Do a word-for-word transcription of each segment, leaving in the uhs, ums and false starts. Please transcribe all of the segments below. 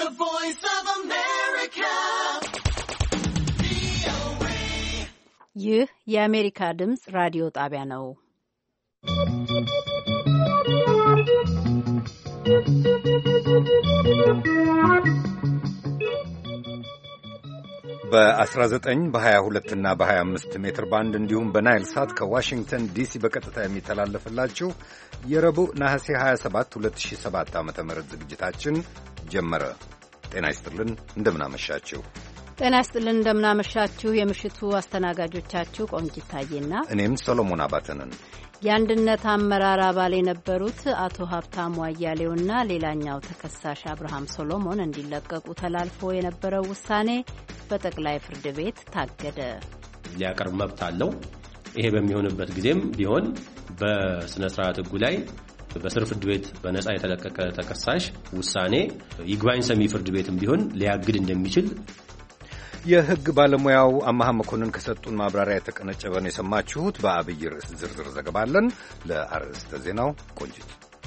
The Voice of America. ይህ የአሜሪካ ድምፅ ራዲዮ ጣቢያ ነው። በ19 በ22 እና በ25 ሜትር ባንድ እንዲሁም በናይል ሳት ከዋሽንግተን ዲሲ በቀጥታ የሚተላለፍላችሁ የረቡዕ ነሐሴ ሃያ ሰባት ሁለት ሺህ ሰባት ዓ.ም ዝግጅታችን ጀመረ። ጤና ይስጥልን፣ እንደምናመሻችሁ። ጤና ይስጥልን፣ እንደምናመሻችሁ። የምሽቱ አስተናጋጆቻችሁ ቆንጂት ታዬና እኔም ሰሎሞን አባተ ነን። የአንድነት አመራር አባል የነበሩት አቶ ሀብታሙ አያሌውና ሌላኛው ተከሳሽ አብርሃም ሶሎሞን እንዲለቀቁ ተላልፎ የነበረው ውሳኔ በጠቅላይ ፍርድ ቤት ታገደ። ሊያቀርብ መብት አለው። ይሄ በሚሆንበት ጊዜም ቢሆን በስነ ስርዓት ሕጉ ላይ በስር ፍርድ ቤት በነጻ የተለቀቀ ተከሳሽ ውሳኔ ይግባኝ ሰሚ ፍርድ ቤትም ቢሆን ሊያግድ እንደሚችል የሕግ ባለሙያው አማሃ መኮንን ከሰጡን ማብራሪያ የተቀነጨበ ነው የሰማችሁት። በአብይ ርዕስ ዝርዝር ዘገባ አለን። ለአርዕስተ ዜናው ቆንጂት።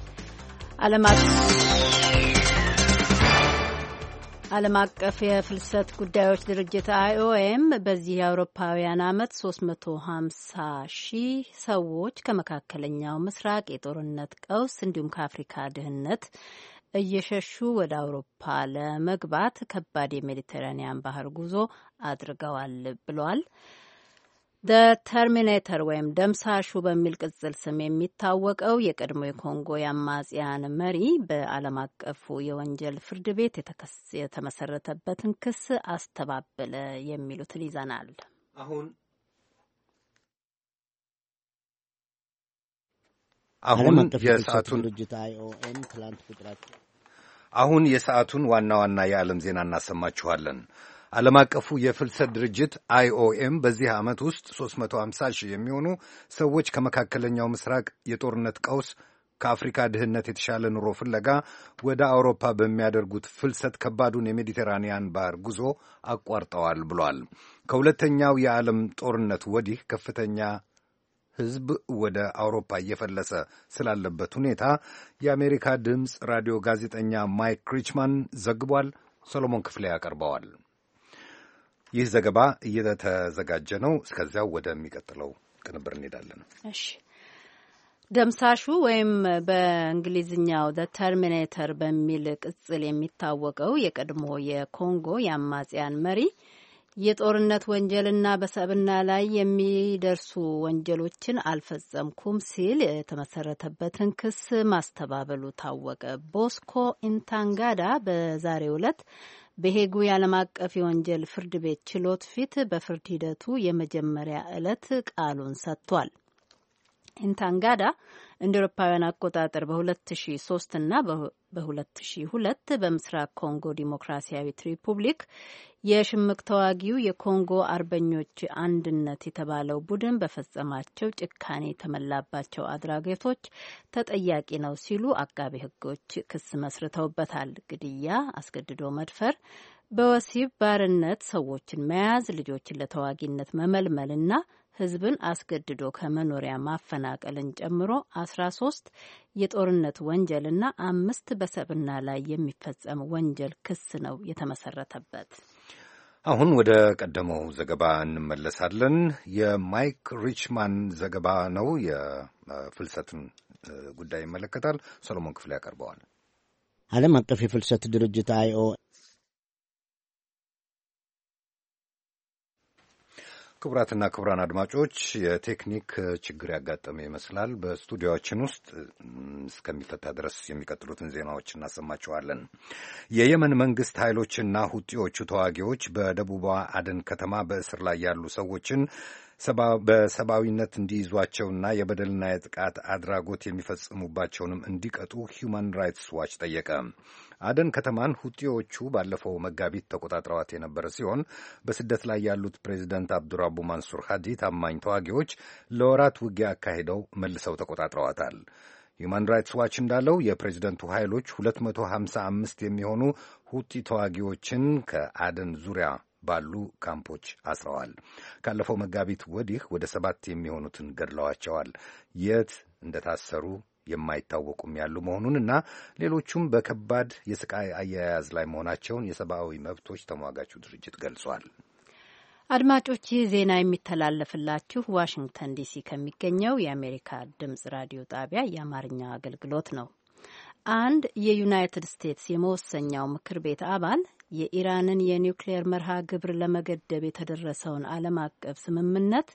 ዓለም አቀፍ የፍልሰት ጉዳዮች ድርጅት አይኦኤም በዚህ የአውሮፓውያን ዓመት ሶስት መቶ ሀምሳ ሺህ ሰዎች ከመካከለኛው ምስራቅ የጦርነት ቀውስ እንዲሁም ከአፍሪካ ድህነት እየሸሹ ወደ አውሮፓ ለመግባት ከባድ የሜዲተራኒያን ባህር ጉዞ አድርገዋል ብሏል። ደ ተርሚኔተር ወይም ደምሳሹ በሚል ቅጽል ስም የሚታወቀው የቀድሞ የኮንጎ የአማጽያን መሪ በዓለም አቀፉ የወንጀል ፍርድ ቤት የተመሰረተበትን ክስ አስተባበለ። የሚሉትን ይዘናል። አሁን አሁን የሰዓቱን ድርጅት አይኦኤም ትላንት ቁጥራቸው አሁን የሰዓቱን ዋና ዋና የዓለም ዜና እናሰማችኋለን። ዓለም አቀፉ የፍልሰት ድርጅት አይኦኤም በዚህ ዓመት ውስጥ ሶስት መቶ ሀምሳ ሺህ የሚሆኑ ሰዎች ከመካከለኛው ምስራቅ የጦርነት ቀውስ ከአፍሪካ ድህነት የተሻለ ኑሮ ፍለጋ ወደ አውሮፓ በሚያደርጉት ፍልሰት ከባዱን የሜዲቴራንያን ባህር ጉዞ አቋርጠዋል ብሏል። ከሁለተኛው የዓለም ጦርነት ወዲህ ከፍተኛ ሕዝብ ወደ አውሮፓ እየፈለሰ ስላለበት ሁኔታ የአሜሪካ ድምፅ ራዲዮ ጋዜጠኛ ማይክ ሪችማን ዘግቧል። ሰሎሞን ክፍሌ ያቀርበዋል። ይህ ዘገባ እየተዘጋጀ ነው። እስከዚያው ወደሚቀጥለው ቅንብር እንሄዳለን። እሺ። ደምሳሹ ወይም በእንግሊዝኛው ደ ተርሚኔተር በሚል ቅጽል የሚታወቀው የቀድሞ የኮንጎ የአማጽያን መሪ የጦርነት ወንጀልና በሰብና ላይ የሚደርሱ ወንጀሎችን አልፈጸምኩም ሲል የተመሰረተበትን ክስ ማስተባበሉ ታወቀ። ቦስኮ ኢንታንጋዳ በዛሬው ዕለት በሄጉ የዓለም አቀፍ የወንጀል ፍርድ ቤት ችሎት ፊት በፍርድ ሂደቱ የመጀመሪያ ዕለት ቃሉን ሰጥቷል። ኢንታንጋዳ እንደ አውሮፓውያን አቆጣጠር በሁለት ሺ ሶስት እና በሁለት ሺ ሁለት በምስራቅ ኮንጎ ዲሞክራሲያዊት ሪፑብሊክ የሽምቅ ተዋጊው የኮንጎ አርበኞች አንድነት የተባለው ቡድን በፈጸማቸው ጭካኔ የተመላባቸው አድራጎቶች ተጠያቂ ነው ሲሉ አቃቤ ሕጎች ክስ መስርተውበታል። ግድያ፣ አስገድዶ መድፈር፣ በወሲብ ባርነት ሰዎችን መያዝ፣ ልጆችን ለተዋጊነት መመልመልና ሕዝብን አስገድዶ ከመኖሪያ ማፈናቀልን ጨምሮ አስራ ሶስት የጦርነት ወንጀልና አምስት በሰብና ላይ የሚፈጸም ወንጀል ክስ ነው የተመሰረተበት። አሁን ወደ ቀደመው ዘገባ እንመለሳለን። የማይክ ሪችማን ዘገባ ነው። የፍልሰትን ጉዳይ ይመለከታል። ሰሎሞን ክፍሌ ያቀርበዋል። ዓለም አቀፍ የፍልሰት ድርጅት አይኦ ክቡራትና ክቡራን አድማጮች የቴክኒክ ችግር ያጋጠመ ይመስላል። በስቱዲዮችን ውስጥ እስከሚፈታ ድረስ የሚቀጥሉትን ዜናዎች እናሰማችኋለን። የየመን መንግስት ኃይሎችና ሁጢዎቹ ተዋጊዎች በደቡቧ አደን ከተማ በእስር ላይ ያሉ ሰዎችን በሰብአዊነት እንዲይዟቸውና የበደልና የጥቃት አድራጎት የሚፈጽሙባቸውንም እንዲቀጡ ሂውማን ራይትስ ዋች ጠየቀ። አደን ከተማን ሁጢዎቹ ባለፈው መጋቢት ተቆጣጥረዋት የነበረ ሲሆን በስደት ላይ ያሉት ፕሬዚደንት አብዱራቡ ማንሱር ሃዲ ታማኝ ተዋጊዎች ለወራት ውጊያ አካሂደው መልሰው ተቆጣጥረዋታል። ሂውማን ራይትስ ዋች እንዳለው የፕሬዚደንቱ ኃይሎች ሁለት መቶ ሀምሳ አምስት የሚሆኑ ሁጢ ተዋጊዎችን ከአደን ዙሪያ ባሉ ካምፖች አስረዋል። ካለፈው መጋቢት ወዲህ ወደ ሰባት የሚሆኑትን ገድለዋቸዋል። የት እንደታሰሩ የማይታወቁም ያሉ መሆኑንና ሌሎቹም በከባድ የስቃይ አያያዝ ላይ መሆናቸውን የሰብአዊ መብቶች ተሟጋቹ ድርጅት ገልጿል። አድማጮች ይህ ዜና የሚተላለፍላችሁ ዋሽንግተን ዲሲ ከሚገኘው የአሜሪካ ድምጽ ራዲዮ ጣቢያ የአማርኛ አገልግሎት ነው። አንድ የዩናይትድ ስቴትስ የመወሰኛው ምክር ቤት አባል የኢራንን የኒውክሌር መርሃ ግብር ለመገደብ የተደረሰውን ዓለም አቀፍ ስምምነት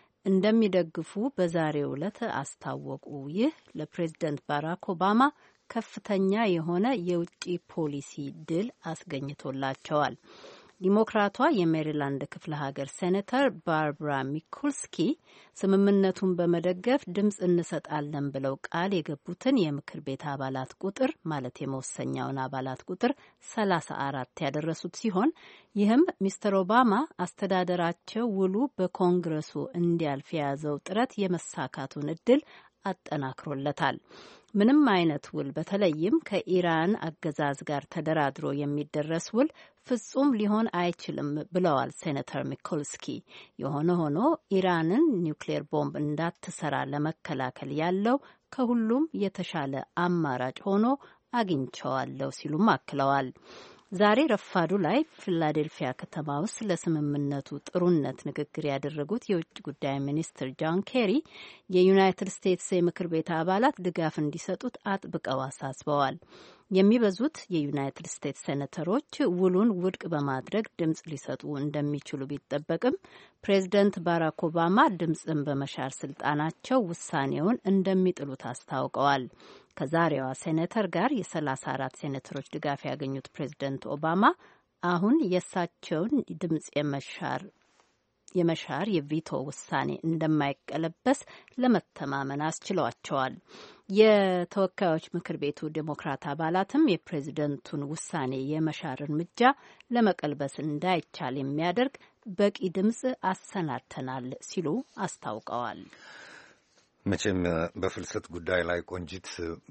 እንደሚደግፉ በዛሬው ዕለት አስታወቁ። ይህ ለፕሬዝደንት ባራክ ኦባማ ከፍተኛ የሆነ የውጭ ፖሊሲ ድል አስገኝቶላቸዋል። ዲሞክራቷ የሜሪላንድ ክፍለ ሀገር ሴኔተር ባርባራ ሚኩልስኪ ስምምነቱን በመደገፍ ድምፅ እንሰጣለን ብለው ቃል የገቡትን የምክር ቤት አባላት ቁጥር ማለት የመወሰኛውን አባላት ቁጥር ሰላሳ አራት ያደረሱት ሲሆን ይህም ሚስተር ኦባማ አስተዳደራቸው ውሉ በኮንግረሱ እንዲያልፍ የያዘው ጥረት የመሳካቱን እድል አጠናክሮለታል። ምንም አይነት ውል በተለይም ከኢራን አገዛዝ ጋር ተደራድሮ የሚደረስ ውል ፍጹም ሊሆን አይችልም ብለዋል ሴኔተር ሚኮልስኪ። የሆነ ሆኖ ኢራንን ኒውክሌር ቦምብ እንዳትሰራ ለመከላከል ያለው ከሁሉም የተሻለ አማራጭ ሆኖ አግኝቸዋለሁ ሲሉም አክለዋል። ዛሬ ረፋዱ ላይ ፊላዴልፊያ ከተማ ውስጥ ለስምምነቱ ጥሩነት ንግግር ያደረጉት የውጭ ጉዳይ ሚኒስትር ጆን ኬሪ የዩናይትድ ስቴትስ የምክር ቤት አባላት ድጋፍ እንዲሰጡት አጥብቀው አሳስበዋል። የሚበዙት የዩናይትድ ስቴትስ ሴኔተሮች ውሉን ውድቅ በማድረግ ድምፅ ሊሰጡ እንደሚችሉ ቢጠበቅም ፕሬዝደንት ባራክ ኦባማ ድምፅን በመሻር ስልጣናቸው ውሳኔውን እንደሚጥሉት አስታውቀዋል። ከዛሬዋ ሴኔተር ጋር የሰላሳ አራት ሴኔተሮች ድጋፍ ያገኙት ፕሬዝደንት ኦባማ አሁን የእሳቸውን ድምፅ የመሻር የመሻር የቪቶ ውሳኔ እንደማይቀለበስ ለመተማመን አስችለዋቸዋል። የተወካዮች ምክር ቤቱ ዴሞክራት አባላትም የፕሬዝደንቱን ውሳኔ የመሻር እርምጃ ለመቀልበስ እንዳይቻል የሚያደርግ በቂ ድምፅ አሰናድተናል ሲሉ አስታውቀዋል። መቼም በፍልሰት ጉዳይ ላይ ቆንጂት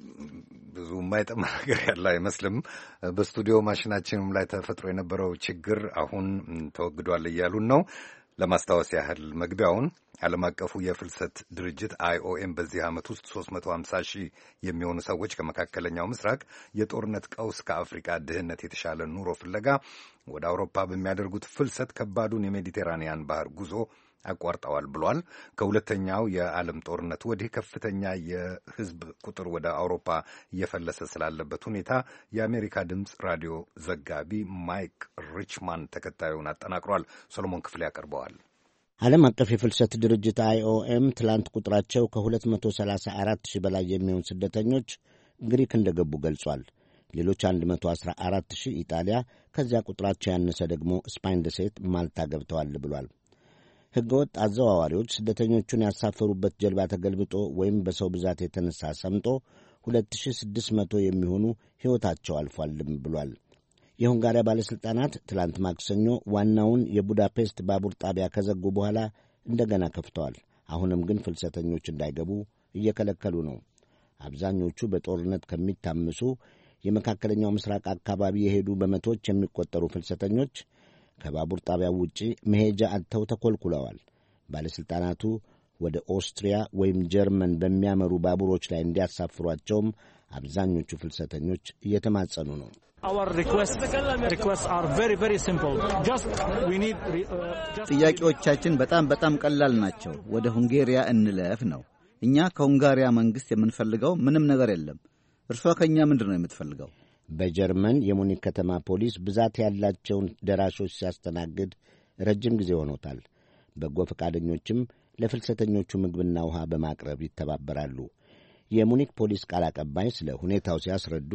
ብዙ የማይጠማ ነገር ያለ አይመስልም። በስቱዲዮ ማሽናችንም ላይ ተፈጥሮ የነበረው ችግር አሁን ተወግዷል እያሉን ነው። ለማስታወስ ያህል መግቢያውን ዓለም አቀፉ የፍልሰት ድርጅት አይኦኤም በዚህ ዓመት ውስጥ ሶስት መቶ ሀምሳ ሺህ የሚሆኑ ሰዎች ከመካከለኛው ምስራቅ የጦርነት ቀውስ፣ ከአፍሪካ ድህነት የተሻለ ኑሮ ፍለጋ ወደ አውሮፓ በሚያደርጉት ፍልሰት ከባዱን የሜዲቴራንያን ባህር ጉዞ አቋርጠዋል ብሏል። ከሁለተኛው የዓለም ጦርነት ወዲህ ከፍተኛ የሕዝብ ቁጥር ወደ አውሮፓ እየፈለሰ ስላለበት ሁኔታ የአሜሪካ ድምፅ ራዲዮ ዘጋቢ ማይክ ሪችማን ተከታዩን አጠናቅሯል። ሰሎሞን ክፍሌ ያቀርበዋል። ዓለም አቀፍ የፍልሰት ድርጅት አይኦኤም ትላንት ቁጥራቸው ከሁለት መቶ ሰላሳ አራት ሺህ በላይ የሚሆኑ ስደተኞች ግሪክ እንደገቡ ገልጿል። ሌሎች አንድ መቶ አስራ አራት ሺህ ኢጣሊያ፣ ከዚያ ቁጥራቸው ያነሰ ደግሞ ስፓይን ደሴት፣ ማልታ ገብተዋል ብሏል። ሕገወጥ አዘዋዋሪዎች ስደተኞቹን ያሳፈሩበት ጀልባ ተገልብጦ ወይም በሰው ብዛት የተነሳ ሰምጦ ሁለት ሺህ ስድስት መቶ የሚሆኑ ሕይወታቸው አልፏልም ብሏል። የሁንጋሪያ ባለሥልጣናት ትላንት ማክሰኞ ዋናውን የቡዳፔስት ባቡር ጣቢያ ከዘጉ በኋላ እንደገና ከፍተዋል። አሁንም ግን ፍልሰተኞች እንዳይገቡ እየከለከሉ ነው። አብዛኞቹ በጦርነት ከሚታመሱ የመካከለኛው ምስራቅ አካባቢ የሄዱ በመቶዎች የሚቆጠሩ ፍልሰተኞች ከባቡር ጣቢያው ውጪ መሄጃ አጥተው ተኰልኩለዋል። ባለሥልጣናቱ ወደ ኦስትሪያ ወይም ጀርመን በሚያመሩ ባቡሮች ላይ እንዲያሳፍሯቸውም አብዛኞቹ ፍልሰተኞች እየተማጸኑ ነው። ጥያቄዎቻችን በጣም በጣም ቀላል ናቸው። ወደ ሁንጌሪያ እንለፍ ነው። እኛ ከሁንጋሪያ መንግሥት የምንፈልገው ምንም ነገር የለም። እርሷ ከእኛ ምንድን ነው የምትፈልገው? በጀርመን የሙኒክ ከተማ ፖሊስ ብዛት ያላቸውን ደራሾች ሲያስተናግድ ረጅም ጊዜ ሆኖታል። በጎ ፈቃደኞችም ለፍልሰተኞቹ ምግብና ውሃ በማቅረብ ይተባበራሉ። የሙኒክ ፖሊስ ቃል አቀባይ ስለ ሁኔታው ሲያስረዱ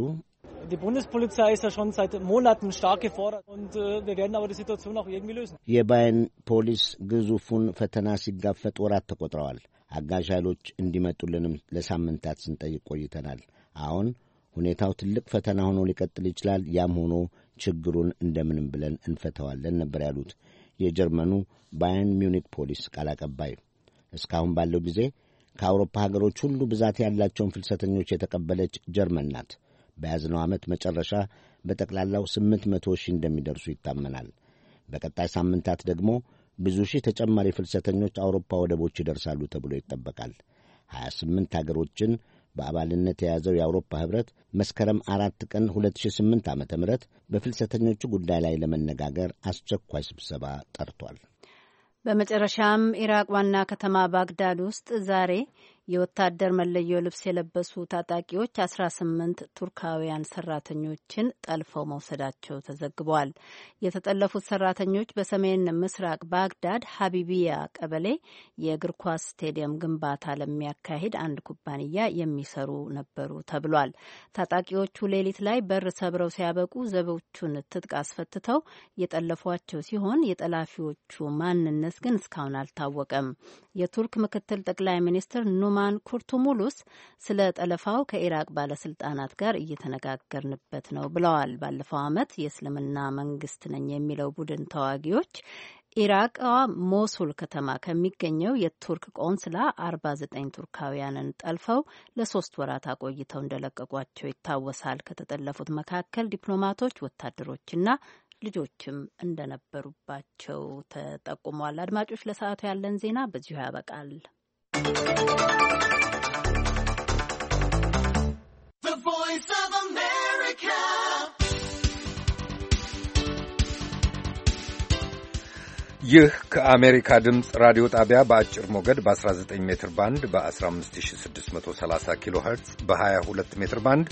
የባየርን ፖሊስ ግዙፉን ፈተና ሲጋፈጥ ወራት ተቆጥረዋል። አጋዥ ኃይሎች እንዲመጡልንም ለሳምንታት ስንጠይቅ ቆይተናል። አሁን ሁኔታው ትልቅ ፈተና ሆኖ ሊቀጥል ይችላል። ያም ሆኖ ችግሩን እንደምንም ብለን እንፈተዋለን ነበር ያሉት የጀርመኑ ባየርን ሚዩኒክ ፖሊስ ቃል አቀባይ። እስካሁን ባለው ጊዜ ከአውሮፓ ሀገሮች ሁሉ ብዛት ያላቸውን ፍልሰተኞች የተቀበለች ጀርመን ናት። በያዝነው ዓመት መጨረሻ በጠቅላላው ስምንት መቶ ሺህ እንደሚደርሱ ይታመናል። በቀጣይ ሳምንታት ደግሞ ብዙ ሺህ ተጨማሪ ፍልሰተኞች አውሮፓ ወደቦች ይደርሳሉ ተብሎ ይጠበቃል። ሀያ ስምንት አገሮችን በአባልነት የያዘው የአውሮፓ ኅብረት መስከረም አራት ቀን ሁለት ሺህ ስምንት ዓመተ ምህረት በፍልሰተኞቹ ጉዳይ ላይ ለመነጋገር አስቸኳይ ስብሰባ ጠርቷል። በመጨረሻም ኢራቅ ዋና ከተማ ባግዳድ ውስጥ ዛሬ የወታደር መለዮ ልብስ የለበሱ ታጣቂዎች አስራ ስምንት ቱርካውያን ሰራተኞችን ጠልፈው መውሰዳቸው ተዘግቧል። የተጠለፉት ሰራተኞች በሰሜን ምስራቅ ባግዳድ ሀቢቢያ ቀበሌ የእግር ኳስ ስቴዲየም ግንባታ ለሚያካሂድ አንድ ኩባንያ የሚሰሩ ነበሩ ተብሏል። ታጣቂዎቹ ሌሊት ላይ በር ሰብረው ሲያበቁ ዘቦቹን ትጥቅ አስፈትተው የጠለፏቸው ሲሆን የጠላፊዎቹ ማንነት ግን እስካሁን አልታወቀም። የቱርክ ምክትል ጠቅላይ ሚኒስትር ኑማን ኩርቱሙሉስ ስለ ጠለፋው ከኢራቅ ባለስልጣናት ጋር እየተነጋገርንበት ነው ብለዋል። ባለፈው ዓመት የእስልምና መንግስት ነኝ የሚለው ቡድን ተዋጊዎች ኢራቅ ሞሱል ከተማ ከሚገኘው የቱርክ ቆንስላ አርባ ዘጠኝ ቱርካውያንን ጠልፈው ለሶስት ወራት አቆይተው እንደለቀቋቸው ይታወሳል። ከተጠለፉት መካከል ዲፕሎማቶች፣ ወታደሮችና ልጆችም እንደነበሩባቸው ተጠቁሟል። አድማጮች፣ ለሰዓቱ ያለን ዜና በዚሁ ያበቃል። The Voice of America. ይህ ከአሜሪካ ድምፅ ራዲዮ ጣቢያ በአጭር ሞገድ በ19 ሜትር ባንድ በ15630 ኪሎ ሄርትዝ በ22 ሜትር ባንድ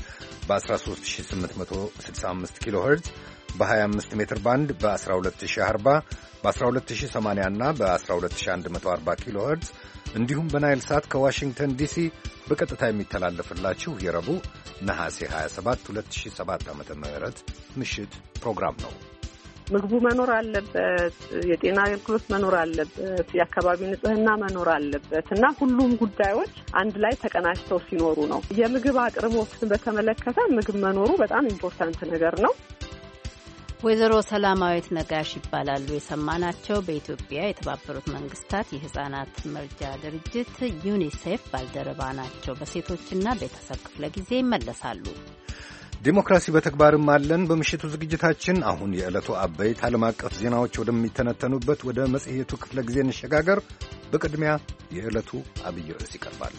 በ13865 ኪሎ ሄርትዝ በ25 ሜትር ባንድ በ12040 በ12080 እና በ12140 ኪሎ ሄርትዝ እንዲሁም በናይል ሳት ከዋሽንግተን ዲሲ በቀጥታ የሚተላለፍላችሁ የረቡዕ ነሐሴ ሃያ ሰባት ሁለት ሺህ ሰባት ዓመተ ምህረት ምሽት ፕሮግራም ነው። ምግቡ መኖር አለበት፣ የጤና አገልግሎት መኖር አለበት፣ የአካባቢ ንጽህና መኖር አለበት እና ሁሉም ጉዳዮች አንድ ላይ ተቀናጅተው ሲኖሩ ነው። የምግብ አቅርቦትን በተመለከተ ምግብ መኖሩ በጣም ኢምፖርታንት ነገር ነው። ወይዘሮ ሰላማዊት ነጋሽ ይባላሉ የሰማናቸው። በኢትዮጵያ የተባበሩት መንግስታት የህጻናት መርጃ ድርጅት ዩኒሴፍ ባልደረባ ናቸው። በሴቶችና ቤተሰብ ክፍለ ጊዜ ይመለሳሉ። ዲሞክራሲ በተግባርም አለን በምሽቱ ዝግጅታችን። አሁን የዕለቱ አበይት ዓለም አቀፍ ዜናዎች ወደሚተነተኑበት ወደ መጽሔቱ ክፍለ ጊዜ እንሸጋገር። በቅድሚያ የዕለቱ አብይ ርዕስ ይቀርባል።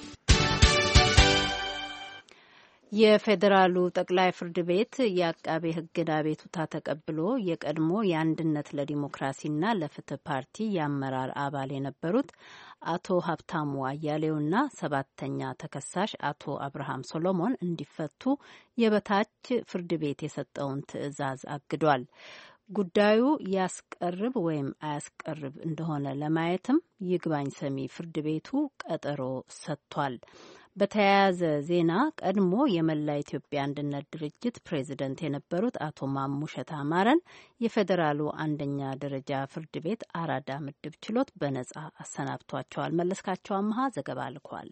የፌዴራሉ ጠቅላይ ፍርድ ቤት የአቃቤ ሕግን አቤቱታ ተቀብሎ የቀድሞ የአንድነት ለዲሞክራሲና ለፍትህ ፓርቲ የአመራር አባል የነበሩት አቶ ሀብታሙ አያሌውና ሰባተኛ ተከሳሽ አቶ አብርሃም ሶሎሞን እንዲፈቱ የበታች ፍርድ ቤት የሰጠውን ትዕዛዝ አግዷል። ጉዳዩ ያስቀርብ ወይም አያስቀርብ እንደሆነ ለማየትም ይግባኝ ሰሚ ፍርድ ቤቱ ቀጠሮ ሰጥቷል። በተያያዘ ዜና ቀድሞ የመላ ኢትዮጵያ አንድነት ድርጅት ፕሬዝደንት የነበሩት አቶ ማሙሸት አማረን የፌዴራሉ አንደኛ ደረጃ ፍርድ ቤት አራዳ ምድብ ችሎት በነጻ አሰናብቷቸዋል። መለስካቸው አምሃ ዘገባ ልኳል።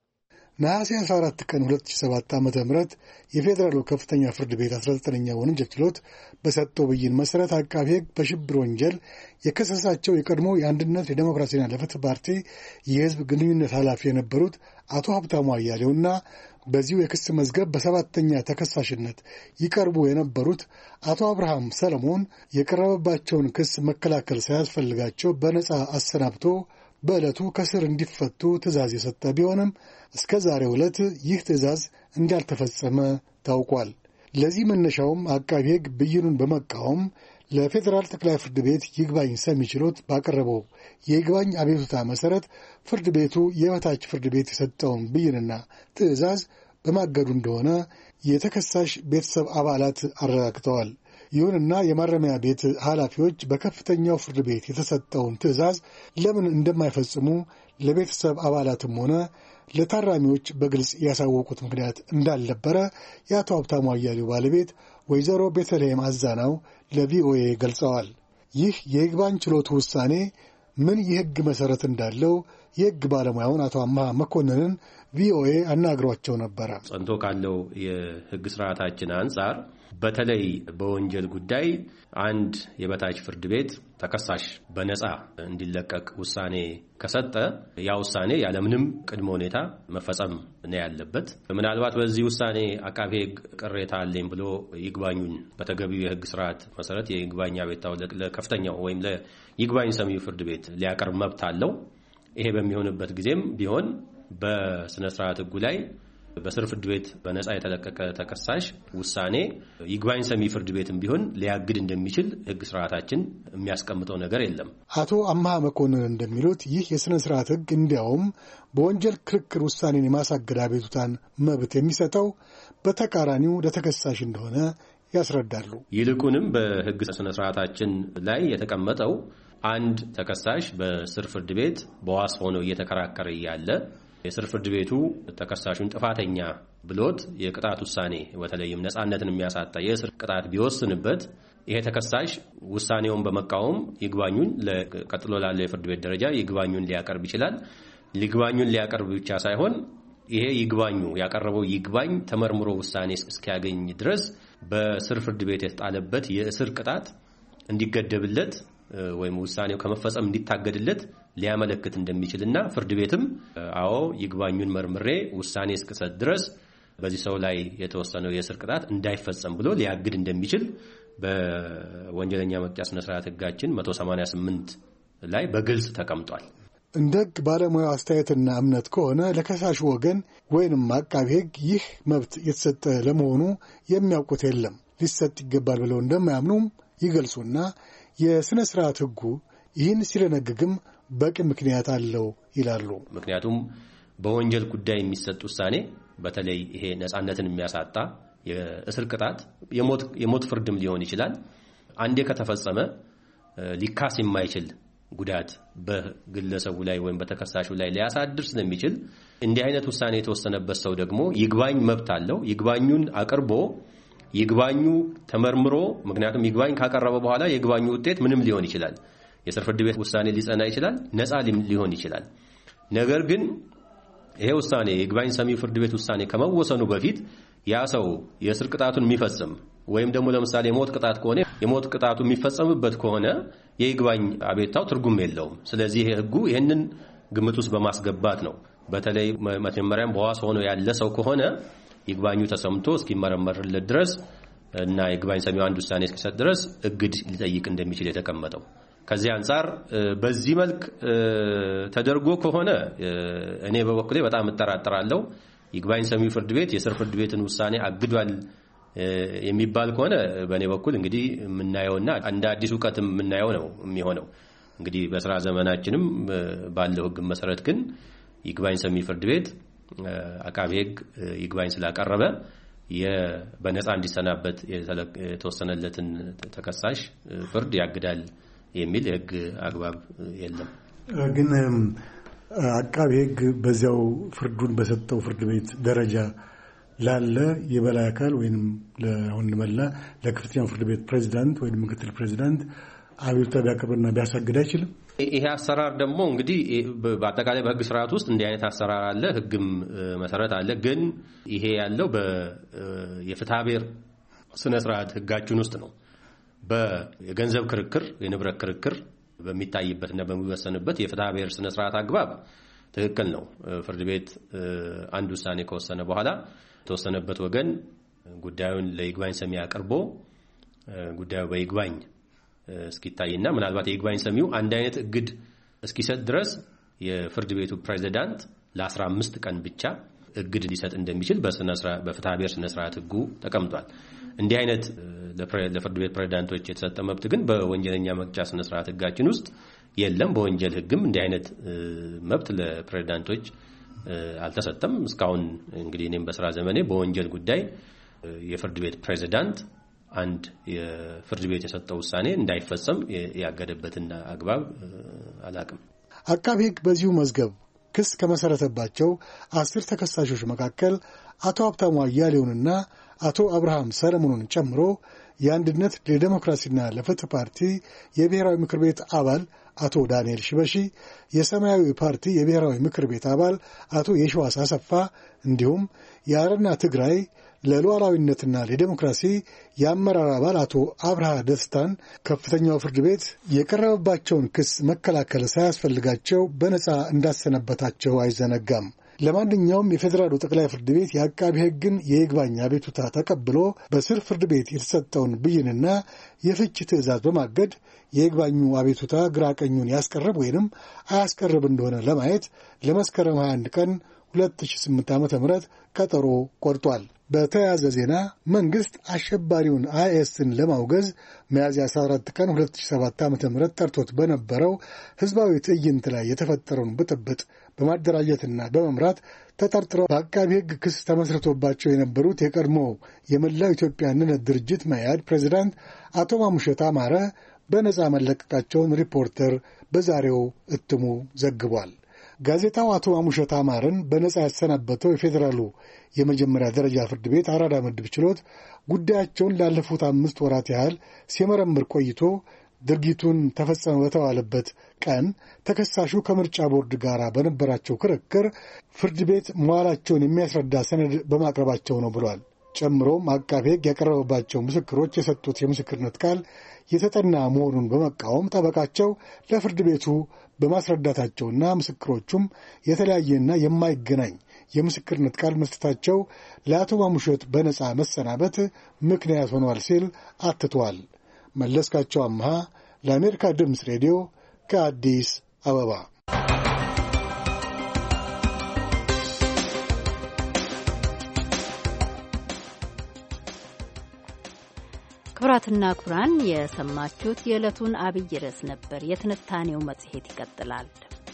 ነሐሴ አስራ አራት ቀን ሁለት ሺህ ሰባት ዓመተ ምህረት የፌዴራሉ ከፍተኛ ፍርድ ቤት አስራ ዘጠነኛ ወንጀል ችሎት በሰጠው ብይን መሰረት አቃቤ ሕግ በሽብር ወንጀል የከሰሳቸው የቀድሞ የአንድነት የዴሞክራሲና ለፍትህ ፓርቲ የህዝብ ግንኙነት ኃላፊ የነበሩት አቶ ሀብታሙ አያሌውና በዚሁ የክስ መዝገብ በሰባተኛ ተከሳሽነት ይቀርቡ የነበሩት አቶ አብርሃም ሰለሞን የቀረበባቸውን ክስ መከላከል ሳያስፈልጋቸው በነጻ አሰናብቶ በዕለቱ ከስር እንዲፈቱ ትዕዛዝ የሰጠ ቢሆንም እስከ ዛሬው ዕለት ይህ ትዕዛዝ እንዳልተፈጸመ ታውቋል። ለዚህ መነሻውም አቃቤ ሕግ ብይኑን በመቃወም ለፌዴራል ጠቅላይ ፍርድ ቤት ይግባኝ ሰሚ ችሎት ባቀረበው የይግባኝ አቤቱታ መሰረት ፍርድ ቤቱ የበታች ፍርድ ቤት የሰጠውን ብይንና ትዕዛዝ በማገዱ እንደሆነ የተከሳሽ ቤተሰብ አባላት አረጋግጠዋል። ይሁንና የማረሚያ ቤት ኃላፊዎች በከፍተኛው ፍርድ ቤት የተሰጠውን ትዕዛዝ ለምን እንደማይፈጽሙ ለቤተሰብ አባላትም ሆነ ለታራሚዎች በግልጽ ያሳወቁት ምክንያት እንዳልነበረ የአቶ ሀብታሙ አያሌው ባለቤት ወይዘሮ ቤተልሔም አዛናው ለቪኦኤ ገልጸዋል። ይህ የይግባኝ ችሎቱ ውሳኔ ምን የሕግ መሠረት እንዳለው የሕግ ባለሙያውን አቶ አምሃ መኮንንን ቪኦኤ አናግሯቸው ነበረ። ጸንቶ ካለው የሕግ ስርዓታችን አንጻር በተለይ በወንጀል ጉዳይ አንድ የበታች ፍርድ ቤት ተከሳሽ በነጻ እንዲለቀቅ ውሳኔ ከሰጠ ያ ውሳኔ ያለምንም ቅድመ ሁኔታ መፈጸም ነው ያለበት። ምናልባት በዚህ ውሳኔ አቃቤ ሕግ ቅሬታ አለኝ ብሎ ይግባኙን በተገቢው የሕግ ስርዓት መሰረት የይግባኝ አቤቱታው ለከፍተኛው ወይም ለይግባኝ ሰሚው ፍርድ ቤት ሊያቀርብ መብት አለው። ይሄ በሚሆንበት ጊዜም ቢሆን በስነ ስርዓት ሕጉ ላይ በስር ፍርድ ቤት በነጻ የተለቀቀ ተከሳሽ ውሳኔ ይግባኝ ሰሚ ፍርድ ቤትም ቢሆን ሊያግድ እንደሚችል ህግ ስርዓታችን የሚያስቀምጠው ነገር የለም። አቶ አምሃ መኮንን እንደሚሉት ይህ የሥነ ስርዓት ህግ እንዲያውም በወንጀል ክርክር ውሳኔን የማሳገድ አቤቱታን መብት የሚሰጠው በተቃራኒው ለተከሳሽ እንደሆነ ያስረዳሉ። ይልቁንም በህግ ስነ ስርዓታችን ላይ የተቀመጠው አንድ ተከሳሽ በስር ፍርድ ቤት በዋስ ሆኖ እየተከራከረ ያለ የስር ፍርድ ቤቱ ተከሳሹን ጥፋተኛ ብሎት የቅጣት ውሳኔ በተለይም ነጻነትን የሚያሳጣ የስር ቅጣት ቢወስንበት ይሄ ተከሳሽ ውሳኔውን በመቃወም ይግባኙን ለቀጥሎ ላለው የፍርድ ቤት ደረጃ ይግባኙን ሊያቀርብ ይችላል። ይግባኙን ሊያቀርብ ብቻ ሳይሆን ይሄ ይግባኙ ያቀረበው ይግባኝ ተመርምሮ ውሳኔ እስኪያገኝ ድረስ በስር ፍርድ ቤት የተጣለበት የእስር ቅጣት እንዲገደብለት ወይም ውሳኔው ከመፈጸም እንዲታገድለት ሊያመለክት እንደሚችልና ፍርድ ቤትም አዎ ይግባኙን መርምሬ ውሳኔ እስከሰጥ ድረስ በዚህ ሰው ላይ የተወሰነው የእስር ቅጣት እንዳይፈጸም ብሎ ሊያግድ እንደሚችል በወንጀለኛ መቅጫ ስነ ስርዓት ህጋችን መቶ ሰማንያ ስምንት ላይ በግልጽ ተቀምጧል። እንደ ህግ ባለሙያው አስተያየትና እምነት ከሆነ ለከሳሹ ወገን ወይንም አቃቤ ህግ ይህ መብት የተሰጠ ለመሆኑ የሚያውቁት የለም፣ ሊሰጥ ይገባል ብለው እንደማያምኑም ይገልጹና የሥነ ስርዓት ህጉ ይህን ሲደነግግም በቂ ምክንያት አለው ይላሉ። ምክንያቱም በወንጀል ጉዳይ የሚሰጥ ውሳኔ በተለይ ይሄ ነጻነትን የሚያሳጣ የእስር ቅጣት የሞት የሞት ፍርድም ሊሆን ይችላል። አንዴ ከተፈጸመ ሊካስ የማይችል ጉዳት በግለሰቡ ላይ ወይም በተከሳሹ ላይ ሊያሳድር ስለሚችል እንዲህ አይነት ውሳኔ የተወሰነበት ሰው ደግሞ ይግባኝ መብት አለው። ይግባኙን አቅርቦ ይግባኙ ተመርምሮ ምክንያቱም ይግባኝ ካቀረበ በኋላ የይግባኙ ውጤት ምንም ሊሆን ይችላል። የስር ፍርድ ቤት ውሳኔ ሊጸና ይችላል፣ ነጻ ሊሆን ይችላል። ነገር ግን ይሄ ውሳኔ ይግባኝ ሰሚ ፍርድ ቤት ውሳኔ ከመወሰኑ በፊት ያ ሰው የስር ቅጣቱን የሚፈጽም ወይም ደግሞ ለምሳሌ የሞት ቅጣት ከሆነ የሞት ቅጣቱ የሚፈጸምበት ከሆነ የይግባኝ አቤቱታው ትርጉም የለውም። ስለዚህ ህጉ ይሄንን ግምት ውስጥ በማስገባት ነው በተለይ መጀመሪያም በዋስ ሆኖ ያለ ሰው ከሆነ ይግባኙ ተሰምቶ እስኪመረመርለት ድረስ እና ይግባኝ ሰሚው አንድ ውሳኔ እስኪሰጥ ድረስ እግድ ሊጠይቅ እንደሚችል የተቀመጠው። ከዚህ አንፃር በዚህ መልክ ተደርጎ ከሆነ እኔ በበኩሌ በጣም እጠራጠራለሁ። ይግባኝ ሰሚው ፍርድ ቤት የስር ፍርድ ቤትን ውሳኔ አግዷል የሚባል ከሆነ በእኔ በኩል እንግዲህ የምናየውና እንደ አዲስ ዕውቀትም የምናየው ነው የሚሆነው። እንግዲህ በስራ ዘመናችንም ባለው ህግ መሰረት ግን ይግባኝ ሰሚ ፍርድ ቤት አቃቤ ህግ ይግባኝ ስላቀረበ በነጻ እንዲሰናበት የተወሰነለትን ተከሳሽ ፍርድ ያግዳል የሚል የህግ አግባብ የለም። ግን አቃቤ ህግ በዚያው ፍርዱን በሰጠው ፍርድ ቤት ደረጃ ላለ የበላይ አካል ወይንም ለአሁን መላ ለከፍተኛው ፍርድ ቤት ፕሬዝዳንት ወይንም ምክትል ፕሬዝዳንት አቤቱታ ቢያቀርብና ቢያሳግድ አይችልም። ይሄ አሰራር ደግሞ እንግዲህ በአጠቃላይ በህግ ስርዓት ውስጥ እንዲህ አይነት አሰራር አለ፣ ህግም መሰረት አለ። ግን ይሄ ያለው በየፍትሐ ብሔር ስነ ስርዓት ህጋችን ውስጥ ነው። በገንዘብ ክርክር የንብረት ክርክር በሚታይበትና በሚወሰንበት የፍትሐ ብሔር ስነ ስርዓት አግባብ ትክክል ነው። ፍርድ ቤት አንድ ውሳኔ ከወሰነ በኋላ የተወሰነበት ወገን ጉዳዩን ለይግባኝ ሰሚ አቅርቦ ጉዳዩ በይግባኝ እስኪታይና ምናልባት የይግባኝ ሰሚው አንድ አይነት እግድ እስኪሰጥ ድረስ የፍርድ ቤቱ ፕሬዝዳንት ለአስራ አምስት ቀን ብቻ እግድ ሊሰጥ እንደሚችል በስነ ስርዓት በፍትሐ ብሔር ስነ ስርዓት ህጉ ተቀምጧል። እንዲህ አይነት ለፍርድ ቤት ፕሬዝዳንቶች የተሰጠ መብት ግን በወንጀለኛ መቅጫ ስነ ስርዓት ህጋችን ውስጥ የለም። በወንጀል ህግም እንዲህ አይነት መብት ለፕሬዝዳንቶች አልተሰጠም። እስካሁን እንግዲህ እኔም በስራ ዘመኔ በወንጀል ጉዳይ የፍርድ ቤት ፕሬዝዳንት አንድ የፍርድ ቤት የሰጠው ውሳኔ እንዳይፈጸም ያገደበትን አግባብ አላቅም። አቃቤ ህግ በዚሁ መዝገብ ክስ ከመሰረተባቸው አስር ተከሳሾች መካከል አቶ ሀብታሙ አያሌውንና አቶ አብርሃም ሰለሞንን ጨምሮ የአንድነት ለዲሞክራሲና ለፍትህ ፓርቲ የብሔራዊ ምክር ቤት አባል አቶ ዳንኤል ሽበሺ፣ የሰማያዊ ፓርቲ የብሔራዊ ምክር ቤት አባል አቶ የሸዋስ አሰፋ እንዲሁም የአረና ትግራይ ለሉዓላዊነትና ለዲሞክራሲ የአመራር አባል አቶ አብርሃ ደስታን ከፍተኛው ፍርድ ቤት የቀረበባቸውን ክስ መከላከል ሳያስፈልጋቸው በነጻ እንዳሰነበታቸው አይዘነጋም። ለማንኛውም የፌዴራሉ ጠቅላይ ፍርድ ቤት የአቃቢ ሕግን የይግባኝ አቤቱታ ተቀብሎ በስር ፍርድ ቤት የተሰጠውን ብይንና የፍች ትዕዛዝ በማገድ የይግባኙ አቤቱታ ግራ ቀኙን ያስቀርብ ወይንም አያስቀርብ እንደሆነ ለማየት ለመስከረም ሃያ አንድ ቀን ሁለት ሺህ ስምንት ዓመተ ምህረት ቀጠሮ ቆርጧል። በተያያዘ ዜና መንግስት አሸባሪውን አይኤስን ለማውገዝ ሚያዝያ አስራ አራት ቀን ሁለት ሺህ ሰባት ዓመተ ምህረት ጠርቶት በነበረው ህዝባዊ ትዕይንት ላይ የተፈጠረውን ብጥብጥ በማደራጀትና በመምራት ተጠርጥረው በአቃቢ ሕግ ክስ ተመስርቶባቸው የነበሩት የቀድሞ የመላው ኢትዮጵያ አንድነት ድርጅት መኢአድ ፕሬዝዳንት አቶ ማሙሸት አማረ በነጻ መለቀቃቸውን ሪፖርተር በዛሬው እትሙ ዘግቧል። ጋዜጣው አቶ ማሙሸት አማረን በነጻ ያሰናበተው የፌዴራሉ የመጀመሪያ ደረጃ ፍርድ ቤት አራዳ ምድብ ችሎት ጉዳያቸውን ላለፉት አምስት ወራት ያህል ሲመረምር ቆይቶ ድርጊቱን ተፈጸመ በተባለበት ቀን ተከሳሹ ከምርጫ ቦርድ ጋር በነበራቸው ክርክር ፍርድ ቤት መዋላቸውን የሚያስረዳ ሰነድ በማቅረባቸው ነው ብሏል። ጨምሮም አቃቤ ሕግ ያቀረበባቸው ምስክሮች የሰጡት የምስክርነት ቃል የተጠና መሆኑን በመቃወም ጠበቃቸው ለፍርድ ቤቱ በማስረዳታቸውና ምስክሮቹም የተለያየና የማይገናኝ የምስክርነት ቃል መስጠታቸው ለአቶ ማሙሸት በነጻ መሰናበት ምክንያት ሆኗል ሲል አትቷል። መለስካቸው አምሃ ለአሜሪካ ድምፅ ሬዲዮ ከአዲስ አበባ። ክቡራትና ክቡራን የሰማችሁት የዕለቱን አብይ ርዕስ ነበር። የትንታኔው መጽሔት ይቀጥላል።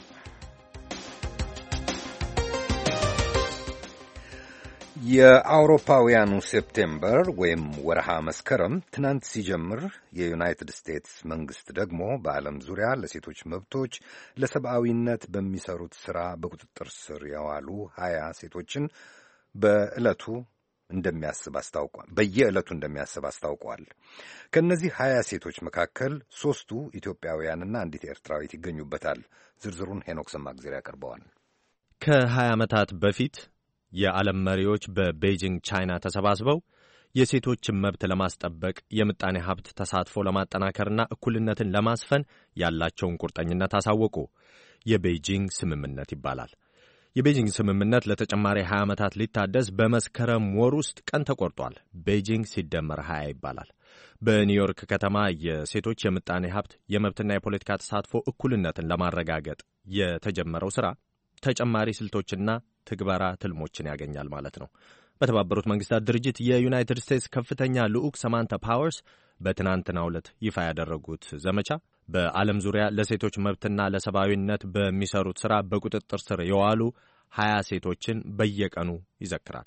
የአውሮፓውያኑ ሴፕቴምበር ወይም ወርሃ መስከረም ትናንት ሲጀምር የዩናይትድ ስቴትስ መንግስት ደግሞ በዓለም ዙሪያ ለሴቶች መብቶች ለሰብአዊነት በሚሰሩት ሥራ በቁጥጥር ስር የዋሉ ሀያ ሴቶችን በዕለቱ እንደሚያስብ አስታውቋል። በየዕለቱ እንደሚያስብ አስታውቋል። ከእነዚህ ሀያ ሴቶች መካከል ሦስቱ ኢትዮጵያውያንና አንዲት ኤርትራዊት ይገኙበታል። ዝርዝሩን ሄኖክ ሰማግዜር ያቀርበዋል። ከሀያ ዓመታት በፊት የዓለም መሪዎች በቤጂንግ ቻይና ተሰባስበው የሴቶችን መብት ለማስጠበቅ የምጣኔ ሀብት ተሳትፎ ለማጠናከርና እኩልነትን ለማስፈን ያላቸውን ቁርጠኝነት አሳወቁ። የቤጂንግ ስምምነት ይባላል። የቤጂንግ ስምምነት ለተጨማሪ ሀያ ዓመታት ሊታደስ በመስከረም ወር ውስጥ ቀን ተቆርጧል። ቤጂንግ ሲደመር ሀያ ይባላል። በኒውዮርክ ከተማ የሴቶች የምጣኔ ሀብት የመብትና የፖለቲካ ተሳትፎ እኩልነትን ለማረጋገጥ የተጀመረው ሥራ ተጨማሪ ስልቶችና ትግበራ ትልሞችን ያገኛል ማለት ነው። በተባበሩት መንግስታት ድርጅት የዩናይትድ ስቴትስ ከፍተኛ ልዑክ ሰማንታ ፓወርስ በትናንትናው ዕለት ይፋ ያደረጉት ዘመቻ በዓለም ዙሪያ ለሴቶች መብትና ለሰብአዊነት በሚሰሩት ሥራ በቁጥጥር ስር የዋሉ ሀያ ሴቶችን በየቀኑ ይዘክራል።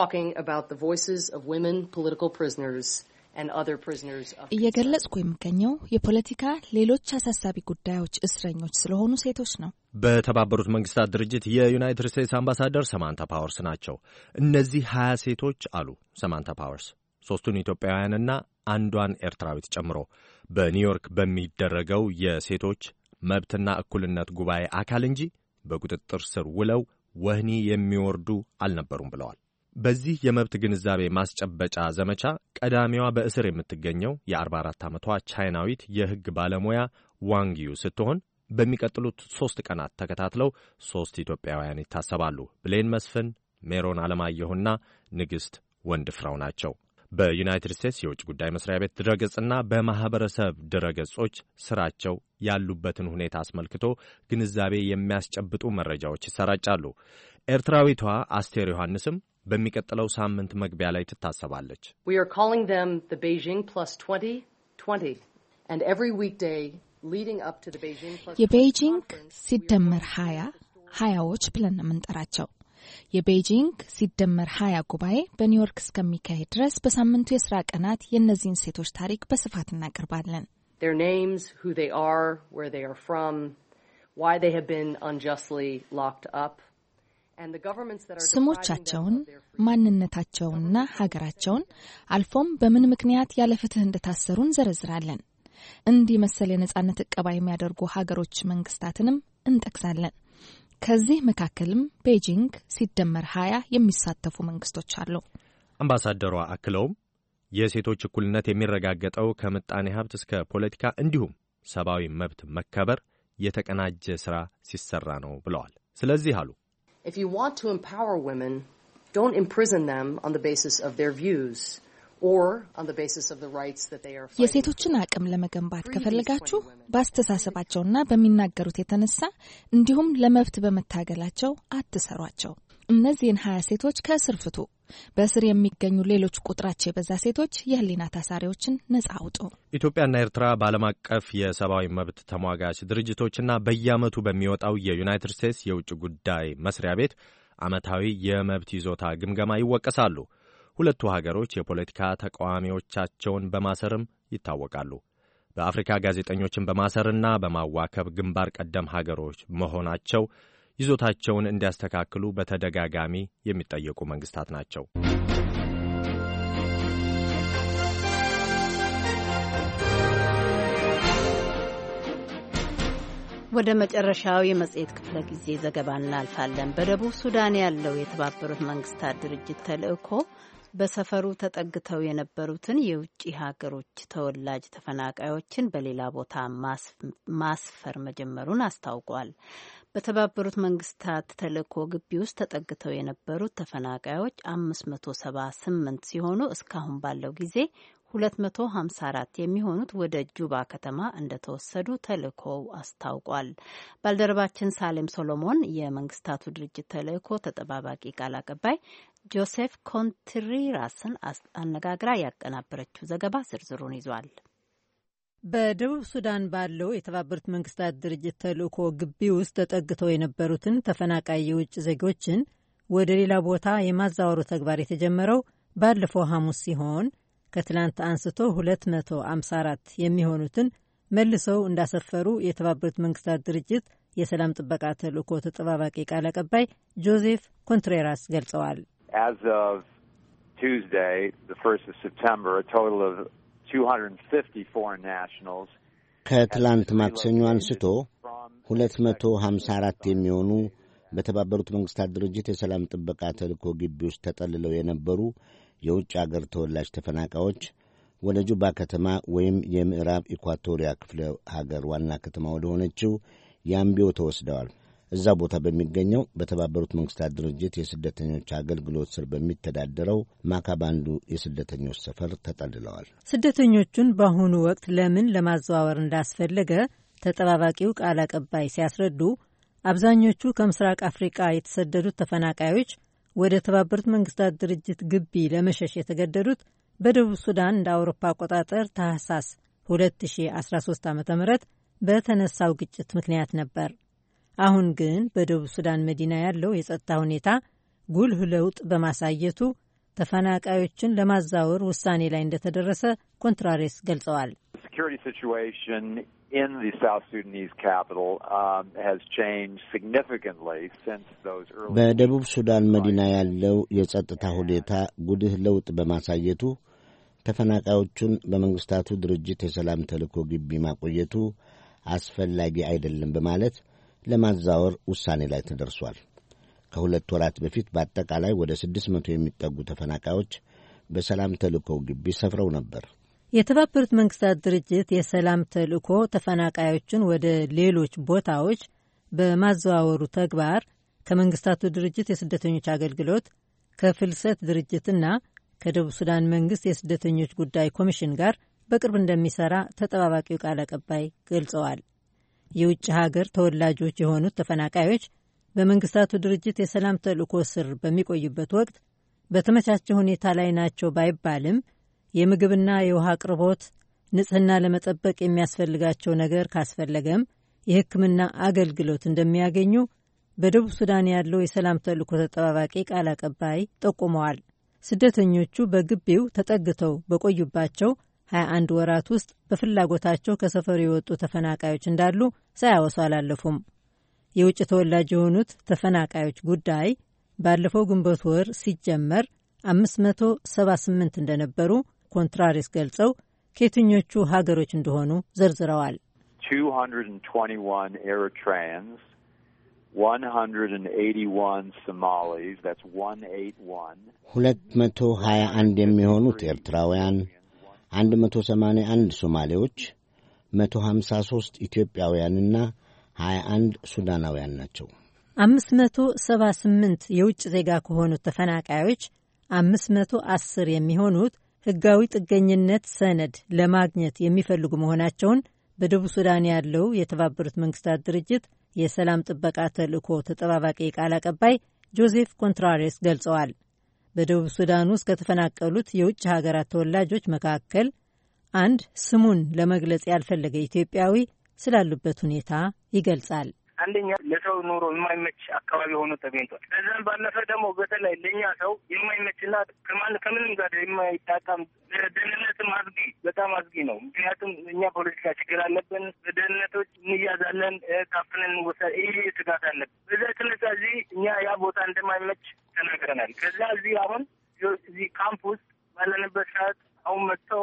እየገለጽኩ የሚገኘው የፖለቲካ ሌሎች አሳሳቢ ጉዳዮች እስረኞች ስለሆኑ ሴቶች ነው። በተባበሩት መንግስታት ድርጅት የዩናይትድ ስቴትስ አምባሳደር ሰማንታ ፓወርስ ናቸው። እነዚህ ሀያ ሴቶች አሉ ሰማንታ ፓወርስ ሦስቱን ኢትዮጵያውያንና አንዷን ኤርትራዊት ጨምሮ በኒውዮርክ በሚደረገው የሴቶች መብትና እኩልነት ጉባኤ አካል እንጂ በቁጥጥር ስር ውለው ወህኒ የሚወርዱ አልነበሩም ብለዋል። በዚህ የመብት ግንዛቤ ማስጨበጫ ዘመቻ ቀዳሚዋ በእስር የምትገኘው የአርባ አራት ዓመቷ ቻይናዊት የሕግ ባለሙያ ዋንጊዩ ስትሆን በሚቀጥሉት ሦስት ቀናት ተከታትለው ሦስት ኢትዮጵያውያን ይታሰባሉ። ብሌን መስፍን፣ ሜሮን አለማየሁና ንግሥት ወንድፍራው ናቸው። በዩናይትድ ስቴትስ የውጭ ጉዳይ መስሪያ ቤት ድረገጽና በማኅበረሰብ ድረገጾች ሥራቸው ያሉበትን ሁኔታ አስመልክቶ ግንዛቤ የሚያስጨብጡ መረጃዎች ይሰራጫሉ። ኤርትራዊቷ አስቴር ዮሐንስም በሚቀጥለው ሳምንት መግቢያ ላይ ትታሰባለች። የቤይጂንግ ሲደመር ሀያ ሀያዎች ብለን ነው የምንጠራቸው። የቤይጂንግ ሲደመር ሀያ ጉባኤ በኒውዮርክ እስከሚካሄድ ድረስ በሳምንቱ የሥራ ቀናት የእነዚህን ሴቶች ታሪክ በስፋት እናቀርባለን። Their names, who they are, where they are from, why they have been unjustly locked up. ስሞቻቸውን፣ ማንነታቸውንና ሀገራቸውን አልፎም በምን ምክንያት ያለ ፍትህ እንደታሰሩ እንዘረዝራለን። እንዲህ መሰል የነጻነት ዕቀባ የሚያደርጉ ሀገሮች መንግስታትንም እንጠቅሳለን። ከዚህ መካከልም ቤጂንግ ሲደመር ሀያ የሚሳተፉ መንግስቶች አሉ። አምባሳደሯ አክለውም የሴቶች እኩልነት የሚረጋገጠው ከምጣኔ ሀብት እስከ ፖለቲካ እንዲሁም ሰብአዊ መብት መከበር የተቀናጀ ሥራ ሲሰራ ነው ብለዋል። ስለዚህ አሉ If you want to empower women, don't imprison them on the basis of their views or on the basis of the rights that they are fighting. የሴቶችን አቅም ለመገንባት ከፈለጋችሁ በአስተሳሰባቸውና በሚናገሩት የተነሳ እንዲሁም ለመብት በመታገላቸው አትሰሯቸው። እነዚህን ሀያ ሴቶች ከእስር ፍቱ። በእስር የሚገኙ ሌሎች ቁጥራቸው የበዛ ሴቶች የህሊና ታሳሪዎችን ነጻ አውጡ። ኢትዮጵያና ኤርትራ በዓለም አቀፍ የሰብአዊ መብት ተሟጋች ድርጅቶችና በየዓመቱ በሚወጣው የዩናይትድ ስቴትስ የውጭ ጉዳይ መስሪያ ቤት ዓመታዊ የመብት ይዞታ ግምገማ ይወቀሳሉ። ሁለቱ ሀገሮች የፖለቲካ ተቃዋሚዎቻቸውን በማሰርም ይታወቃሉ። በአፍሪካ ጋዜጠኞችን በማሰርና በማዋከብ ግንባር ቀደም ሀገሮች መሆናቸው ይዞታቸውን እንዲያስተካክሉ በተደጋጋሚ የሚጠየቁ መንግስታት ናቸው። ወደ መጨረሻው የመጽሔት ክፍለ ጊዜ ዘገባ እናልፋለን። በደቡብ ሱዳን ያለው የተባበሩት መንግስታት ድርጅት ተልእኮ በሰፈሩ ተጠግተው የነበሩትን የውጭ ሀገሮች ተወላጅ ተፈናቃዮችን በሌላ ቦታ ማስፈር መጀመሩን አስታውቋል። በተባበሩት መንግስታት ተልእኮ ግቢ ውስጥ ተጠግተው የነበሩት ተፈናቃዮች አምስት መቶ ሰባ ስምንት ሲሆኑ እስካሁን ባለው ጊዜ ሁለት መቶ ሀምሳ አራት የሚሆኑት ወደ ጁባ ከተማ እንደተወሰዱ ተልእኮው አስታውቋል። ባልደረባችን ሳሌም ሶሎሞን የመንግስታቱ ድርጅት ተልእኮ ተጠባባቂ ቃል አቀባይ ጆሴፍ ኮንትሪራስን አነጋግራ ያቀናበረችው ዘገባ ዝርዝሩን ይዟል። በደቡብ ሱዳን ባለው የተባበሩት መንግስታት ድርጅት ተልእኮ ግቢ ውስጥ ተጠግተው የነበሩትን ተፈናቃይ የውጭ ዜጎችን ወደ ሌላ ቦታ የማዛወሩ ተግባር የተጀመረው ባለፈው ሐሙስ ሲሆን ከትላንት አንስቶ ሁለት መቶ ሃምሳ አራት የሚሆኑትን መልሰው እንዳሰፈሩ የተባበሩት መንግስታት ድርጅት የሰላም ጥበቃ ተልእኮ ተጠባባቂ ቃል አቀባይ ጆዜፍ ኮንትሬራስ ገልጸዋል። As of Tuesday, the first of September, a total of two hundred fifty foreign nationals ከትላንት ማክሰኞ አንስቶ ሁለት መቶ ሃምሳ አራት የሚሆኑ በተባበሩት መንግስታት ድርጅት የሰላም ጥበቃ ተልእኮ ግቢ ውስጥ ተጠልለው የነበሩ የውጭ አገር ተወላጅ ተፈናቃዮች ወደ ጁባ ከተማ ወይም የምዕራብ ኢኳቶሪያ ክፍለ ሀገር ዋና ከተማ ወደ ሆነችው ያምቢዮ ተወስደዋል። እዛ ቦታ በሚገኘው በተባበሩት መንግስታት ድርጅት የስደተኞች አገልግሎት ስር በሚተዳደረው ማካባንዱ የስደተኞች ሰፈር ተጠልለዋል። ስደተኞቹን በአሁኑ ወቅት ለምን ለማዘዋወር እንዳስፈለገ ተጠባባቂው ቃል አቀባይ ሲያስረዱ አብዛኞቹ ከምስራቅ አፍሪቃ የተሰደዱት ተፈናቃዮች ወደ ተባበሩት መንግስታት ድርጅት ግቢ ለመሸሽ የተገደዱት በደቡብ ሱዳን እንደ አውሮፓ አቆጣጠር ታህሳስ ሁለት ሺ አስራ ሶስት ዓ ም በተነሳው ግጭት ምክንያት ነበር። አሁን ግን በደቡብ ሱዳን መዲና ያለው የጸጥታ ሁኔታ ጉልህ ለውጥ በማሳየቱ ተፈናቃዮችን ለማዛወር ውሳኔ ላይ እንደተደረሰ ኮንትራሬስ ገልጸዋል። in the South Sudanese capital um, has changed significantly since those early በደቡብ ሱዳን መዲና ያለው የጸጥታ ሁኔታ ጉልህ ለውጥ በማሳየቱ ተፈናቃዮቹን በመንግስታቱ ድርጅት የሰላም ተልእኮ ግቢ ማቆየቱ አስፈላጊ አይደለም በማለት ለማዛወር ውሳኔ ላይ ተደርሷል። ከሁለት ወራት በፊት በአጠቃላይ ወደ ስድስት መቶ የሚጠጉ ተፈናቃዮች በሰላም ተልእኮ ግቢ ሰፍረው ነበር። የተባበሩት መንግስታት ድርጅት የሰላም ተልእኮ ተፈናቃዮችን ወደ ሌሎች ቦታዎች በማዘዋወሩ ተግባር ከመንግስታቱ ድርጅት የስደተኞች አገልግሎት፣ ከፍልሰት ድርጅትና ከደቡብ ሱዳን መንግስት የስደተኞች ጉዳይ ኮሚሽን ጋር በቅርብ እንደሚሰራ ተጠባባቂው ቃል አቀባይ ገልጸዋል። የውጭ ሀገር ተወላጆች የሆኑት ተፈናቃዮች በመንግስታቱ ድርጅት የሰላም ተልእኮ ስር በሚቆዩበት ወቅት በተመቻቸ ሁኔታ ላይ ናቸው ባይባልም የምግብና የውሃ አቅርቦት፣ ንጽህና ለመጠበቅ የሚያስፈልጋቸው ነገር ካስፈለገም የሕክምና አገልግሎት እንደሚያገኙ በደቡብ ሱዳን ያለው የሰላም ተልእኮ ተጠባባቂ ቃል አቀባይ ጠቁመዋል። ስደተኞቹ በግቢው ተጠግተው በቆዩባቸው ሀያ አንድ ወራት ውስጥ በፍላጎታቸው ከሰፈሩ የወጡ ተፈናቃዮች እንዳሉ ሳያወሱ አላለፉም። የውጭ ተወላጅ የሆኑት ተፈናቃዮች ጉዳይ ባለፈው ግንቦት ወር ሲጀመር አምስት መቶ ሰባ ስምንት እንደነበሩ ኮንትራሪስ ገልጸው ከየትኞቹ ሀገሮች እንደሆኑ ዘርዝረዋል። two hundred twenty-one Eritreans, one hundred eighty-one Somalis, that's one eighty-one. ሁለት መቶ ሀያ አንድ የሚሆኑት ኤርትራውያን፣ አንድ መቶ ሰማንያ አንድ ሶማሌዎች፣ መቶ ሀምሳ ሦስት ኢትዮጵያውያንና ሀያ አንድ ሱዳናውያን ናቸው። አምስት መቶ ሰባ ስምንት የውጭ ዜጋ ከሆኑት ተፈናቃዮች አምስት መቶ አስር የሚሆኑት ሕጋዊ ጥገኝነት ሰነድ ለማግኘት የሚፈልጉ መሆናቸውን በደቡብ ሱዳን ያለው የተባበሩት መንግስታት ድርጅት የሰላም ጥበቃ ተልእኮ ተጠባባቂ ቃል አቀባይ ጆዜፍ ኮንትራሬስ ገልጸዋል። በደቡብ ሱዳን ውስጥ ከተፈናቀሉት የውጭ ሀገራት ተወላጆች መካከል አንድ ስሙን ለመግለጽ ያልፈለገ ኢትዮጵያዊ ስላሉበት ሁኔታ ይገልጻል። አንደኛ ለሰው ኑሮ የማይመች አካባቢ ሆኖ ተገኝቷል። ከዛም ባለፈ ደግሞ በተለይ ለኛ ሰው የማይመችና ከማን ከምንም ጋር የማይጣጣም ደህንነትም አስጊ በጣም አስጊ ነው። ምክንያቱም እኛ ፖለቲካ ችግር አለብን፣ ደህንነቶች እንያዛለን፣ ታፍነን ወሳ ይሄ ስጋት አለብን። በዛ የተነሳ እዚህ እኛ ያ ቦታ እንደማይመች ተናግረናል። ከዛ እዚህ አሁን እዚህ ካምፕ ውስጥ ባለንበት ሰዓት አሁን መጥተው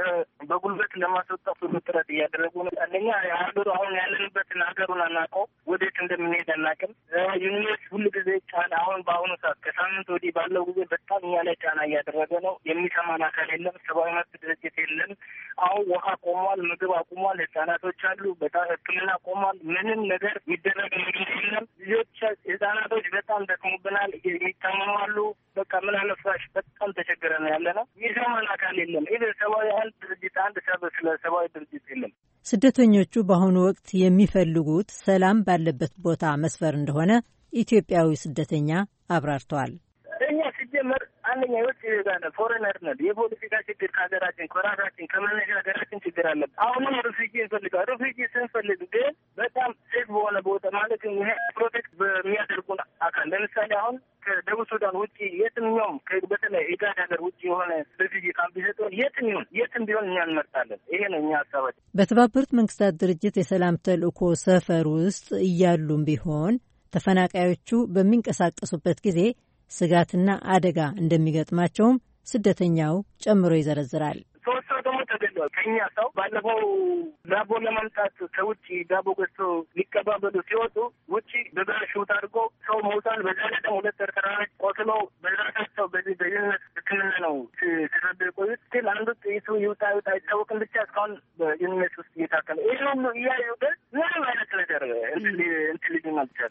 በጉልበት ለማስወጣት ሁሉ ጥረት እያደረጉ ነው። አንደኛ የሀገሩ አሁን ያለንበትን ሀገሩን አናውቀው፣ ወዴት እንደምንሄድ አናውቅም። ዩኒቨርስ ሁሉ ጊዜ ጫና አሁን በአሁኑ ሰዓት ከሳምንት ወዲህ ባለው ጊዜ በጣም እኛ ላይ ጫና እያደረገ ነው። የሚሰማን አካል የለም። ሰብአዊ መብት ድርጅት የለም። አሁን ውሃ ቆሟል፣ ምግብ አቁሟል፣ ህጻናቶች አሉ፣ በጣም ሕክምና ቆሟል። ምንም ነገር የሚደረግ ነገር የለም። ልጆች ህጻናቶች በጣም ደክሙብናል፣ ይታመማሉ። በቃ ምን አለፋሽ በጣም ተቸግረን ያለ ነው። የሚሰማን አካል የለም። ይህ ሰብአዊ አንድ ድርጅት አንድ ሰብ ስለ ሰብአዊ ድርጅት የለም። ስደተኞቹ በአሁኑ ወቅት የሚፈልጉት ሰላም ባለበት ቦታ መስፈር እንደሆነ ኢትዮጵያዊ ስደተኛ አብራርተዋል። እኛ ሲጀመር አንደኛ የውጭ ዜጋ ነን፣ ፎሬነር ነን። የፖለቲካ ችግር ከሀገራችን ከራሳችን ከመነሻ ሀገራችን ችግር አለብን። አሁንም ሪፊጂ እንፈልጋል። ሪፊጂ ስንፈልግ ግን በጣም ሴፍ በሆነ ቦታ ማለት ይሄ ፕሮቴክት በሚያደርጉን አካል ለምሳሌ አሁን ከደቡብ ሱዳን ውጭ የትኛውም በተለይ ኢጋድ ሀገር ውጭ የሆነ ሪፊጂ ካምፕ ቢሰጠን የትም ይሁን የትም ቢሆን እኛ እንመርጣለን። ይሄ ነው እኛ ሀሳባችን። በተባበሩት መንግስታት ድርጅት የሰላም ተልእኮ ሰፈር ውስጥ እያሉም ቢሆን ተፈናቃዮቹ በሚንቀሳቀሱበት ጊዜ ስጋትና አደጋ እንደሚገጥማቸውም ስደተኛው ጨምሮ ይዘረዝራል። ሶስት ሰው ደግሞ ተገድሏል። ከኛ ሰው ባለፈው ዳቦ ለማምጣት ከውጭ ዳቦ ገዝቶ ሊቀባበሉ ሲወጡ ውጭ በጋር ሹት አድርጎ ሰው መውጣል። በዛ ላይ ደግሞ ሁለት ተርተራዎች ቆስለው በራሳቸው በዚህ በዩኒቨርስ ሕክምና ነው ሲረዱ የቆዩት። ስል አንዱ ጥይቱ ይውጣ ይውጣ አይታወቅም። ብቻ እስካሁን በዩኒቨርስ ውስጥ እየታከለ ይህ ሁሉ እያዩ ግን ምንም አይነት ነገር እንት ልጅ ናልቻል።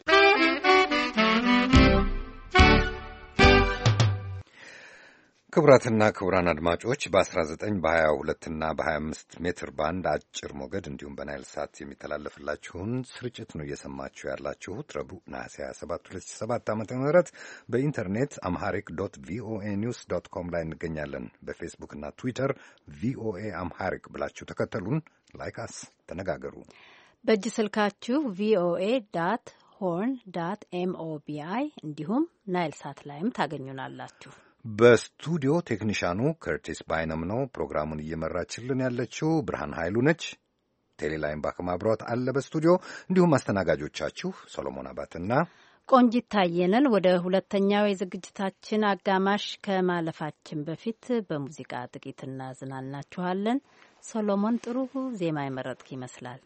ክቡራትና ክቡራን አድማጮች በአስራ ዘጠኝ በሀያ ሁለት እና በሀያ አምስት ሜትር ባንድ አጭር ሞገድ እንዲሁም በናይል ሳት የሚተላለፍላችሁን ስርጭት ነው እየሰማችሁ ያላችሁት። ረቡዕ ነሐሴ ሀያ ሰባት ሁለት ሺህ ሰባት ዓመተ ምህረት በኢንተርኔት አምሃሪክ ዶት ቪኦኤ ኒውስ ዶት ኮም ላይ እንገኛለን። በፌስቡክና ትዊተር ቪኦኤ አምሃሪክ ብላችሁ ተከተሉን፣ ላይካስ፣ ተነጋገሩ። በእጅ ስልካችሁ ቪኦኤ ዳት ሆርን ዳት ኤምኦቢአይ እንዲሁም ናይል ሳት ላይም ታገኙናላችሁ። በስቱዲዮ ቴክኒሻኑ ከርቲስ ባይነም ነው። ፕሮግራሙን እየመራችልን ያለችው ብርሃን ኃይሉ ነች። ቴሌላይም ባክም አብሯት አለ በስቱዲዮ። እንዲሁም አስተናጋጆቻችሁ ሰሎሞን አባትና ቆንጂት ታየነን። ወደ ሁለተኛው የዝግጅታችን አጋማሽ ከማለፋችን በፊት በሙዚቃ ጥቂት እናዝናናችኋለን። ሰሎሞን ጥሩ ዜማ የመረጥክ ይመስላል።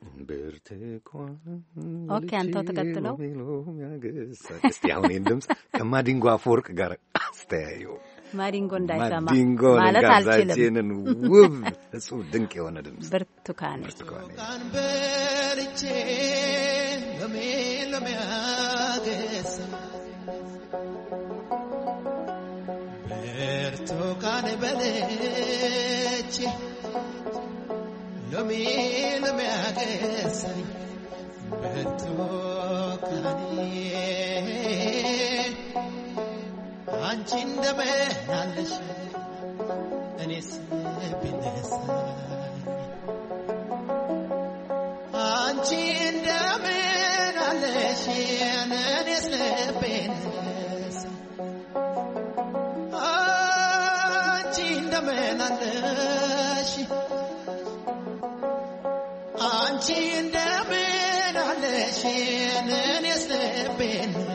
ኦኬ፣ አንተው ተከትለው እስቲ አሁን ይህን ድምፅ ከማዲንጎ አፈወርቅ ጋር አስተያየው። ማዲንጎ እንዳይሰማ ማዲንጎ ማለት አልችልም። ውብ እጹብ ድንቅ የሆነ ድምፅ ብርቱካን ብርቱካን በልቼ ለሜ ለሚያገስ ብርቱካን በልቼ ለሜ ለሚያገስ ብርቱካን አንቺ እንደምን አለሽ እኔስ ቢነሳ አንቺ እንደምን አለሽ እኔስ ቢነሳ አንቺ እንደምን አለሽ አንቺ እንደምን አለሽ እኔስ ቢነሳ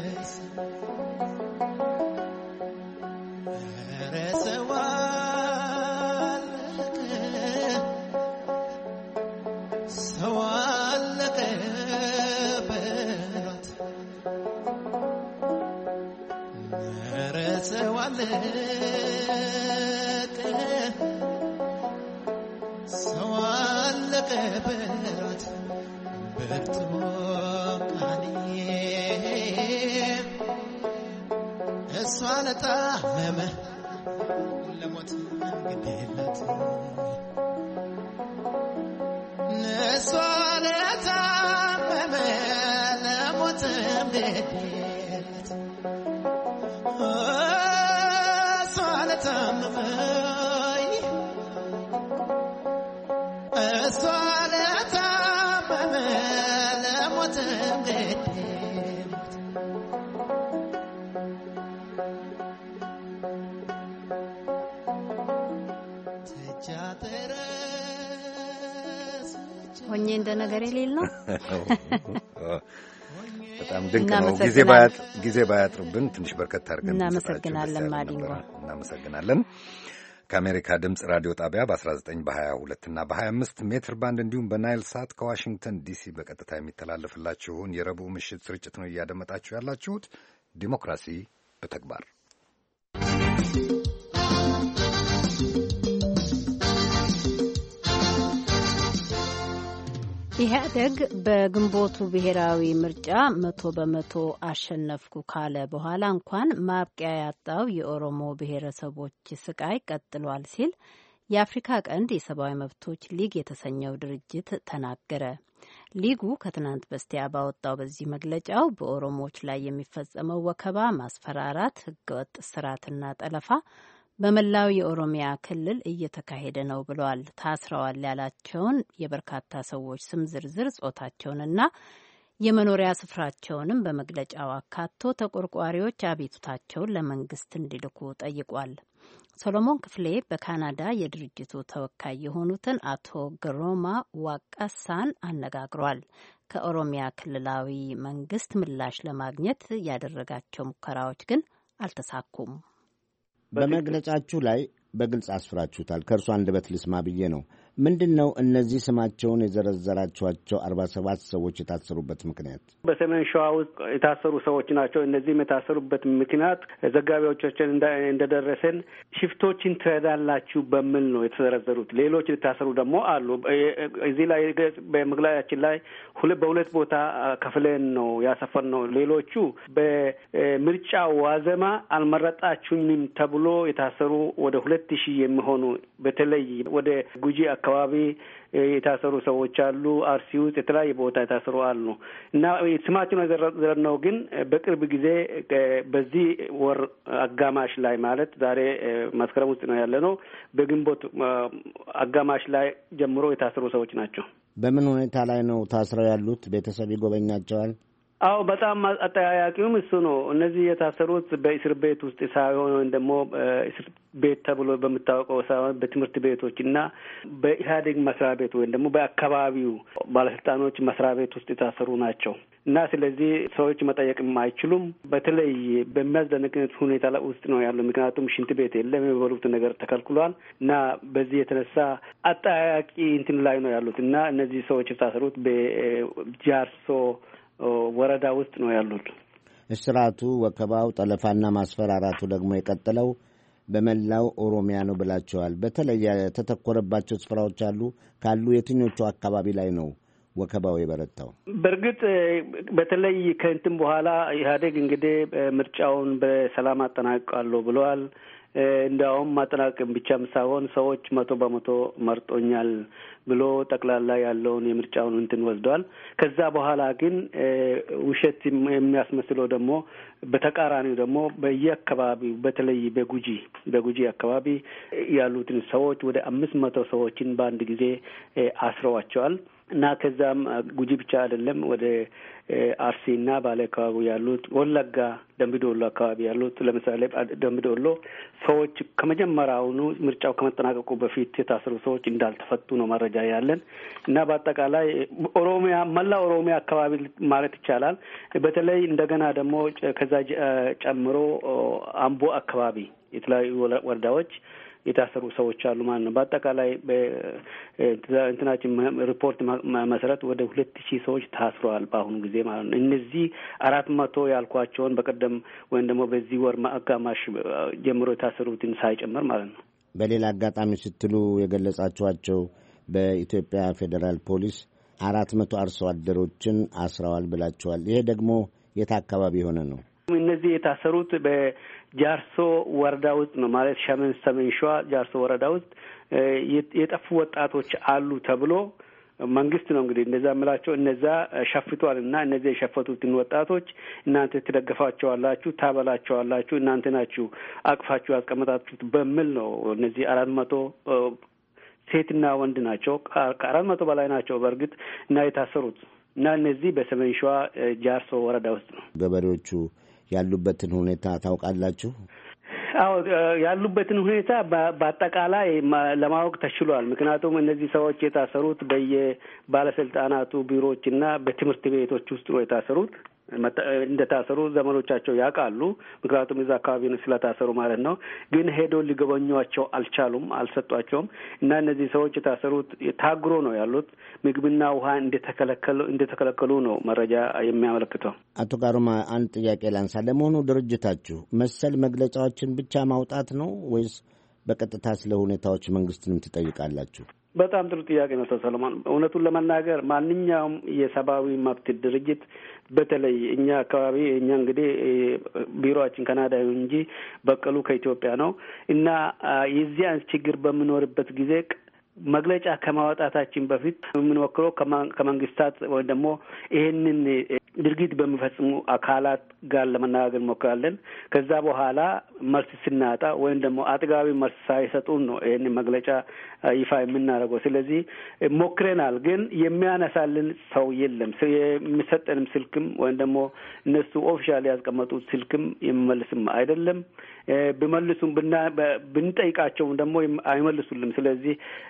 ሰው አለቀ በሏት ብርቱካኔ እሷ ለታመመ ለሞት ግዴለት እሷ ለታመመ ለሞት ግዴለት እሷ ለታመመ ለሞት እንግዲህ ሆኜ እንደ ነገር የሌለው በጣም ድንቅ ነው። ጊዜ ባያጥ ጊዜ ባያጥርብን ትንሽ በርከት አድርገን እናመሰግናለን። ማዲንጎ እናመሰግናለን። ከአሜሪካ ድምፅ ራዲዮ ጣቢያ በ19 በ22 እና በ25 ሜትር ባንድ እንዲሁም በናይል ሳት ከዋሽንግተን ዲሲ በቀጥታ የሚተላለፍላችሁን የረቡዕ ምሽት ስርጭት ነው እያደመጣችሁ ያላችሁት። ዲሞክራሲ በተግባር ኢህአደግ በግንቦቱ ብሔራዊ ምርጫ መቶ በመቶ አሸነፍኩ ካለ በኋላ እንኳን ማብቂያ ያጣው የኦሮሞ ብሔረሰቦች ስቃይ ቀጥሏል ሲል የአፍሪካ ቀንድ የሰብአዊ መብቶች ሊግ የተሰኘው ድርጅት ተናገረ። ሊጉ ከትናንት በስቲያ ባወጣው በዚህ መግለጫው በኦሮሞዎች ላይ የሚፈጸመው ወከባ፣ ማስፈራራት፣ ህገወጥ እስራትና ጠለፋ በመላው የኦሮሚያ ክልል እየተካሄደ ነው ብለዋል። ታስረዋል ያላቸውን የበርካታ ሰዎች ስም ዝርዝር፣ ጾታቸውንና የመኖሪያ ስፍራቸውንም በመግለጫው አካቶ ተቆርቋሪዎች አቤቱታቸውን ለመንግስት እንዲልኩ ጠይቋል። ሰሎሞን ክፍሌ በካናዳ የድርጅቱ ተወካይ የሆኑትን አቶ ግሮማ ዋቃሳን አነጋግሯል። ከኦሮሚያ ክልላዊ መንግስት ምላሽ ለማግኘት ያደረጋቸው ሙከራዎች ግን አልተሳኩም። በመግለጫችሁ ላይ በግልጽ አስፍራችሁታል። ከእርሱ አንደበት ልስማ ብዬ ነው። ምንድን ነው እነዚህ ስማቸውን የዘረዘራችኋቸው አርባ ሰባት ሰዎች የታሰሩበት ምክንያት? በሰሜን ሸዋ ውስጥ የታሰሩ ሰዎች ናቸው። እነዚህም የታሰሩበት ምክንያት ዘጋቢዎቻችን እንደደረሰን ሽፍቶችን ትረዳላችሁ በሚል ነው የተዘረዘሩት። ሌሎች የታሰሩ ደግሞ አሉ። እዚህ ላይ በመግለጫችን ላይ በሁለት ቦታ ከፍለን ነው ያሰፈር ነው። ሌሎቹ በምርጫ ዋዜማ አልመረጣችሁኝም ተብሎ የታሰሩ ወደ ሁለት ሺህ የሚሆኑ በተለይ ወደ ጉጂ አካባቢ የታሰሩ ሰዎች አሉ። አርሲ ውስጥ የተለያየ ቦታ የታሰሩ አሉ እና ስማቸውን የዘረዘር ነው። ግን በቅርብ ጊዜ በዚህ ወር አጋማሽ ላይ ማለት ዛሬ መስከረም ውስጥ ነው ያለ ነው። በግንቦት አጋማሽ ላይ ጀምሮ የታሰሩ ሰዎች ናቸው። በምን ሁኔታ ላይ ነው ታስረው ያሉት? ቤተሰብ ይጎበኛቸዋል? አዎ፣ በጣም አጠያያቂውም እሱ ነው። እነዚህ የታሰሩት በእስር ቤት ውስጥ ሳይሆን ወይም ደግሞ እስር ቤት ተብሎ በምታወቀው ሳይሆን በትምህርት ቤቶች እና በኢህአዴግ መስሪያ ቤት ወይም ደግሞ በአካባቢው ባለስልጣኖች መስሪያ ቤት ውስጥ የታሰሩ ናቸው እና ስለዚህ ሰዎች መጠየቅም አይችሉም። በተለይ በሚያስደንቅ ሁኔታ ላይ ውስጥ ነው ያለው። ምክንያቱም ሽንት ቤት የለም፣ የሚበሉት ነገር ተከልክሏል እና በዚህ የተነሳ አጠያያቂ እንትን ላይ ነው ያሉት እና እነዚህ ሰዎች የታሰሩት በጃርሶ ወረዳ ውስጥ ነው ያሉት። እስራቱ፣ ወከባው፣ ጠለፋና ማስፈራራቱ ደግሞ የቀጠለው በመላው ኦሮሚያ ነው ብላቸዋል። በተለይ የተተኮረባቸው ስፍራዎች አሉ ካሉ የትኞቹ አካባቢ ላይ ነው ወከባው የበረታው? በእርግጥ በተለይ ከእንትን በኋላ ኢህአዴግ እንግዲህ ምርጫውን በሰላም አጠናቅቃለሁ ብለዋል። እንዲያውም ማጠናቀም ብቻም ሳይሆን ሰዎች መቶ በመቶ መርጦኛል ብሎ ጠቅላላ ያለውን የምርጫውን እንትን ወስደዋል። ከዛ በኋላ ግን ውሸት የሚያስመስለው ደግሞ በተቃራኒው ደግሞ በየአካባቢው በተለይ በጉጂ በጉጂ አካባቢ ያሉትን ሰዎች ወደ አምስት መቶ ሰዎችን በአንድ ጊዜ አስረዋቸዋል እና ከዛም ጉጂ ብቻ አይደለም ወደ አርሲና ባሌ አካባቢ ያሉት፣ ወለጋ ደምቢዶሎ አካባቢ ያሉት ለምሳሌ ደምቢዶሎ ሰዎች ከመጀመሪያውኑ ምርጫው ከመጠናቀቁ በፊት የታሰሩ ሰዎች እንዳልተፈቱ ነው መረጃ ያለን እና በአጠቃላይ ኦሮሚያ መላ ኦሮሚያ አካባቢ ማለት ይቻላል። በተለይ እንደገና ደግሞ ከዛ ጨምሮ አምቦ አካባቢ የተለያዩ ወረዳዎች የታሰሩ ሰዎች አሉ ማለት ነው። በአጠቃላይ በእንትናችን ሪፖርት መሰረት ወደ ሁለት ሺህ ሰዎች ታስረዋል በአሁኑ ጊዜ ማለት ነው። እነዚህ አራት መቶ ያልኳቸውን በቀደም ወይም ደግሞ በዚህ ወር አጋማሽ ጀምሮ የታሰሩትን ሳይጨምር ማለት ነው። በሌላ አጋጣሚ ስትሉ የገለጻችኋቸው በኢትዮጵያ ፌዴራል ፖሊስ አራት መቶ አርሶ አደሮችን አስረዋል ብላችኋል። ይሄ ደግሞ የት አካባቢ የሆነ ነው? እነዚህ የታሰሩት በጃርሶ ወረዳ ውስጥ ነው ማለት ሸመን ሰሜን ሸዋ ጃርሶ ወረዳ ውስጥ የጠፉ ወጣቶች አሉ ተብሎ መንግስት ነው እንግዲህ እንደዛ የምላቸው እነዛ ሸፍቷል እና እነዚህ የሸፈቱትን ወጣቶች እናንተ ትደግፋቸዋላችሁ፣ ታበላቸዋላችሁ፣ እናንተ ናችሁ አቅፋችሁ ያስቀመጣችሁት በሚል ነው እነዚህ አራት መቶ ሴትና ወንድ ናቸው። ከአራት መቶ በላይ ናቸው በእርግጥ እና የታሰሩት እና እነዚህ በሰሜን ሸዋ ጃርሶ ወረዳ ውስጥ ነው። ገበሬዎቹ ያሉበትን ሁኔታ ታውቃላችሁ? አዎ ያሉበትን ሁኔታ በአጠቃላይ ለማወቅ ተችሏል። ምክንያቱም እነዚህ ሰዎች የታሰሩት በየባለስልጣናቱ ቢሮዎችና በትምህርት ቤቶች ውስጥ ነው የታሰሩት። እንደታሰሩ ዘመኖቻቸው ያውቃሉ። ምክንያቱም እዛ አካባቢ ነው ስለታሰሩ ማለት ነው። ግን ሄዶ ሊጎበኟቸው አልቻሉም፣ አልሰጧቸውም እና እነዚህ ሰዎች የታሰሩት ታግሮ ነው ያሉት። ምግብና ውሃ እንደተከለከሉ እንደተከለከሉ ነው መረጃ የሚያመለክተው። አቶ ጋሩማ አንድ ጥያቄ ላንሳ። ለመሆኑ ድርጅታችሁ መሰል መግለጫዎችን ብቻ ማውጣት ነው ወይስ በቀጥታ ስለ ሁኔታዎች መንግስትንም ትጠይቃላችሁ? በጣም ጥሩ ጥያቄ ነው ሰለሞን። እውነቱን ለመናገር ማንኛውም የሰብአዊ መብት ድርጅት በተለይ እኛ አካባቢ እኛ እንግዲህ ቢሮአችን ካናዳ እንጂ በቀሉ ከኢትዮጵያ ነው እና የዚህ አይነት ችግር በሚኖርበት ጊዜ መግለጫ ከማውጣታችን በፊት የምንወክረው ከመንግስታት ወይ ደግሞ ይሄንን ድርጊት በሚፈጽሙ አካላት ጋር ለመነጋገር እንሞክራለን። ከዛ በኋላ መልስ ስናጣ ወይም ደግሞ አጥጋቢ መልስ ሳይሰጡን ነው ይሄንን መግለጫ ይፋ የምናደርገው። ስለዚህ ሞክረናል፣ ግን የሚያነሳልን ሰው የለም። የሚሰጠንም ስልክም ወይም ደግሞ እነሱ ኦፊሻል ያስቀመጡት ስልክም የሚመልስም አይደለም። ቢመልሱም ብንጠይቃቸውም ደግሞ አይመልሱልም። ስለዚህ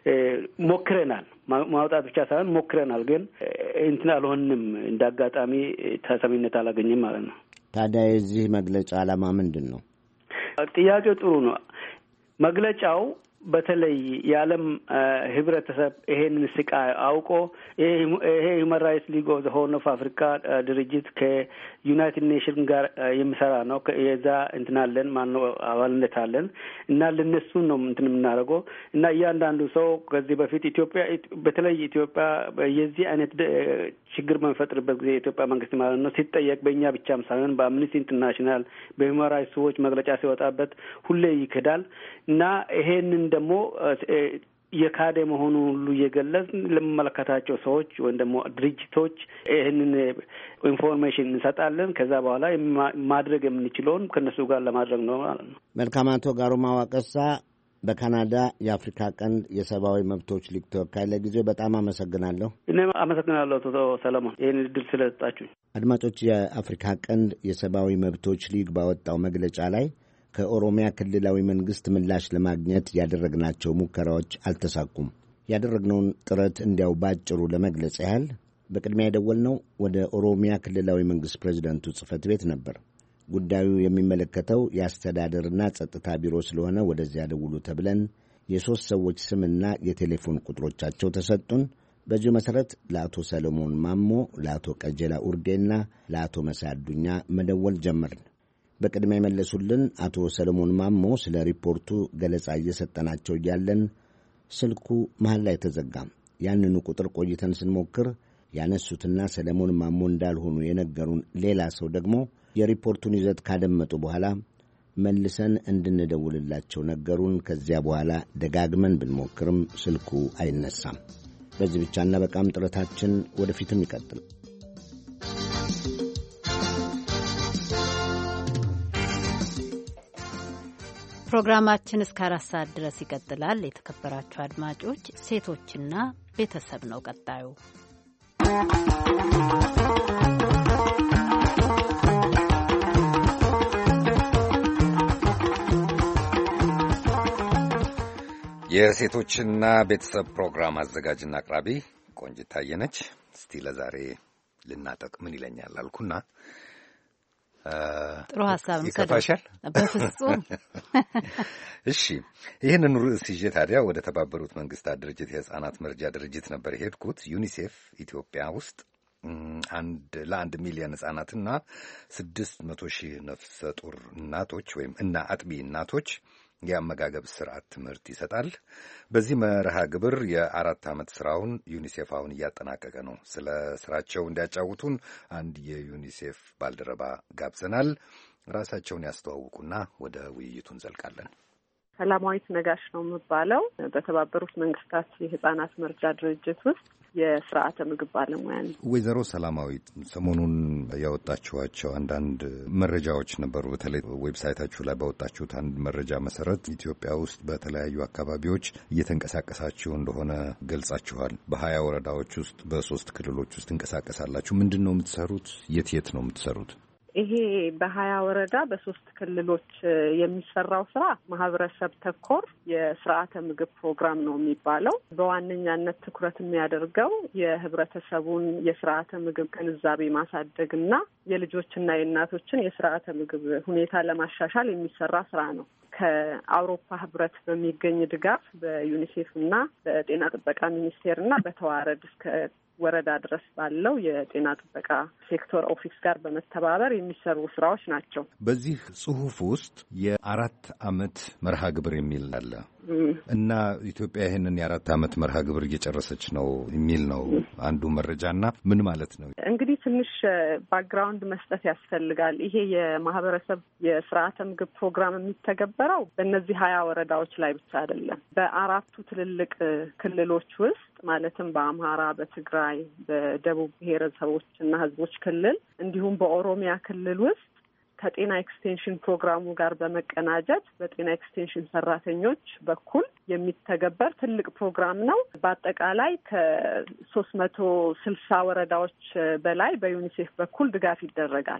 ሞክረናል፣ ማውጣት ብቻ ሳይሆን ሞክረናል፣ ግን እንትን አልሆንም። እንደ አጋጣሚ ተሰሚነት አላገኘም ማለት ነው። ታዲያ የዚህ መግለጫ ዓላማ ምንድን ነው? ጥያቄው ጥሩ ነው። መግለጫው በተለይ የዓለም ህብረተሰብ ይሄንን ስቃይ አውቆ ይሄ ሁማን ራይትስ ሊግ ኦፍ ዘ ሆርን ኦፍ አፍሪካ ድርጅት ከዩናይትድ ኔሽን ጋር የሚሰራ ነው። የዛ እንትን አለን ማነው አባልነት አለን እና ለነሱ ነው እንትን የምናደርገው እና እያንዳንዱ ሰው ከዚህ በፊት ኢትዮጵያ በተለይ ኢትዮጵያ የዚህ አይነት ችግር በሚፈጥርበት ጊዜ የኢትዮጵያ መንግስት ማለት ነው ሲጠየቅ በእኛ ብቻም ሳይሆን በአምነስቲ ኢንተርናሽናል በሁማን ራይትስ ሰዎች መግለጫ ሲወጣበት ሁሌ ይክዳል እና ይሄንን ደግሞ የካደ መሆኑን ሁሉ እየገለጽ ለሚመለከታቸው ሰዎች ወይም ደግሞ ድርጅቶች ይህንን ኢንፎርሜሽን እንሰጣለን። ከዛ በኋላ ማድረግ የምንችለውን ከነሱ ጋር ለማድረግ ነው ማለት ነው። መልካም። አቶ ጋሩማ ዋቀሳ በካናዳ የአፍሪካ ቀንድ የሰብአዊ መብቶች ሊግ ተወካይ፣ ለጊዜው በጣም አመሰግናለሁ። እኔም አመሰግናለሁ አቶ ሰለሞን ይህን እድል ስለሰጣችሁ። አድማጮች፣ የአፍሪካ ቀንድ የሰብአዊ መብቶች ሊግ ባወጣው መግለጫ ላይ ከኦሮሚያ ክልላዊ መንግስት ምላሽ ለማግኘት ያደረግናቸው ሙከራዎች አልተሳኩም። ያደረግነውን ጥረት እንዲያው ባጭሩ ለመግለጽ ያህል በቅድሚያ የደወልነው ወደ ኦሮሚያ ክልላዊ መንግስት ፕሬዚደንቱ ጽህፈት ቤት ነበር። ጉዳዩ የሚመለከተው የአስተዳደርና ጸጥታ ቢሮ ስለሆነ ወደዚያ ደውሉ ተብለን የሦስት ሰዎች ስምና የቴሌፎን ቁጥሮቻቸው ተሰጡን። በዚሁ መሠረት ለአቶ ሰለሞን ማሞ፣ ለአቶ ቀጀላ ኡርጌና ለአቶ መሳይ አዱኛ መደወል ጀመርን። በቅድሚያ የመለሱልን አቶ ሰለሞን ማሞ ስለ ሪፖርቱ ገለጻ እየሰጠናቸው እያለን ስልኩ መሃል ላይ ተዘጋም። ያንኑ ቁጥር ቆይተን ስንሞክር ያነሱትና ሰለሞን ማሞ እንዳልሆኑ የነገሩን ሌላ ሰው ደግሞ የሪፖርቱን ይዘት ካደመጡ በኋላ መልሰን እንድንደውልላቸው ነገሩን። ከዚያ በኋላ ደጋግመን ብንሞክርም ስልኩ አይነሳም። በዚህ ብቻና በቃም ጥረታችን ወደፊትም ይቀጥል። ፕሮግራማችን እስከ አራት ሰዓት ድረስ ይቀጥላል። የተከበራችሁ አድማጮች፣ ሴቶችና ቤተሰብ ነው ቀጣዩ። የሴቶችና ቤተሰብ ፕሮግራም አዘጋጅና አቅራቢ ቆንጂት ታየነች። እስቲ ለዛሬ ልናጠቅ ምን ይለኛል አልኩና ጥሩ ሀሳብ ነው። ይከፋሻል? በፍጹም። እሺ፣ ይህንን ርዕስ ይዤ ታዲያ ወደ ተባበሩት መንግስታት ድርጅት የህፃናት መርጃ ድርጅት ነበር የሄድኩት። ዩኒሴፍ ኢትዮጵያ ውስጥ አንድ ለአንድ ሚሊዮን ህጻናትና ስድስት መቶ ሺህ ነፍሰ ጡር እናቶች ወይም እና አጥቢ እናቶች የአመጋገብ ስርዓት ትምህርት ይሰጣል። በዚህ መርሃ ግብር የአራት ዓመት ስራውን ዩኒሴፍ አሁን እያጠናቀቀ ነው። ስለ ስራቸው እንዲያጫውቱን አንድ የዩኒሴፍ ባልደረባ ጋብዘናል። ራሳቸውን ያስተዋውቁና ወደ ውይይቱ እንዘልቃለን። ሰላማዊት ነጋሽ ነው የምባለው። በተባበሩት መንግስታት የህጻናት መርጃ ድርጅት ውስጥ የስርዓተ ምግብ ባለሙያ ነው። ወይዘሮ ሰላማዊት ሰሞኑን ያወጣችኋቸው አንዳንድ መረጃዎች ነበሩ። በተለይ ዌብሳይታችሁ ላይ ባወጣችሁት አንድ መረጃ መሰረት ኢትዮጵያ ውስጥ በተለያዩ አካባቢዎች እየተንቀሳቀሳችሁ እንደሆነ ገልጻችኋል። በሀያ ወረዳዎች ውስጥ በሶስት ክልሎች ውስጥ እንቀሳቀሳላችሁ። ምንድን ነው የምትሰሩት? የት የት ነው የምትሰሩት? ይሄ በሀያ ወረዳ በሶስት ክልሎች የሚሰራው ስራ ማህበረሰብ ተኮር የስርዓተ ምግብ ፕሮግራም ነው የሚባለው። በዋነኛነት ትኩረት የሚያደርገው የህብረተሰቡን የስርዓተ ምግብ ግንዛቤ ማሳደግና የልጆችና የእናቶችን የስርዓተ ምግብ ሁኔታ ለማሻሻል የሚሰራ ስራ ነው። ከአውሮፓ ህብረት በሚገኝ ድጋፍ በዩኒሴፍ እና በጤና ጥበቃ ሚኒስቴር እና በተዋረድ እስከ ወረዳ ድረስ ባለው የጤና ጥበቃ ሴክተር ኦፊስ ጋር በመተባበር የሚሰሩ ስራዎች ናቸው። በዚህ ጽሁፍ ውስጥ የአራት አመት መርሃ ግብር የሚል አለ እና ኢትዮጵያ ይህንን የአራት አመት መርሃ ግብር እየጨረሰች ነው የሚል ነው አንዱ መረጃና ምን ማለት ነው? እንግዲህ ትንሽ ባክግራውንድ መስጠት ያስፈልጋል። ይሄ የማህበረሰብ የስርዓተ ምግብ ፕሮግራም የሚተገበረው በእነዚህ ሀያ ወረዳዎች ላይ ብቻ አይደለም። በአራቱ ትልልቅ ክልሎች ውስጥ ማለትም በአምሃራ፣ በትግራይ፣ በደቡብ ብሔረሰቦች እና ህዝቦች ክልል እንዲሁም በኦሮሚያ ክልል ውስጥ ከጤና ኤክስቴንሽን ፕሮግራሙ ጋር በመቀናጀት በጤና ኤክስቴንሽን ሰራተኞች በኩል የሚተገበር ትልቅ ፕሮግራም ነው። በአጠቃላይ ከሶስት መቶ ስልሳ ወረዳዎች በላይ በዩኒሴፍ በኩል ድጋፍ ይደረጋል።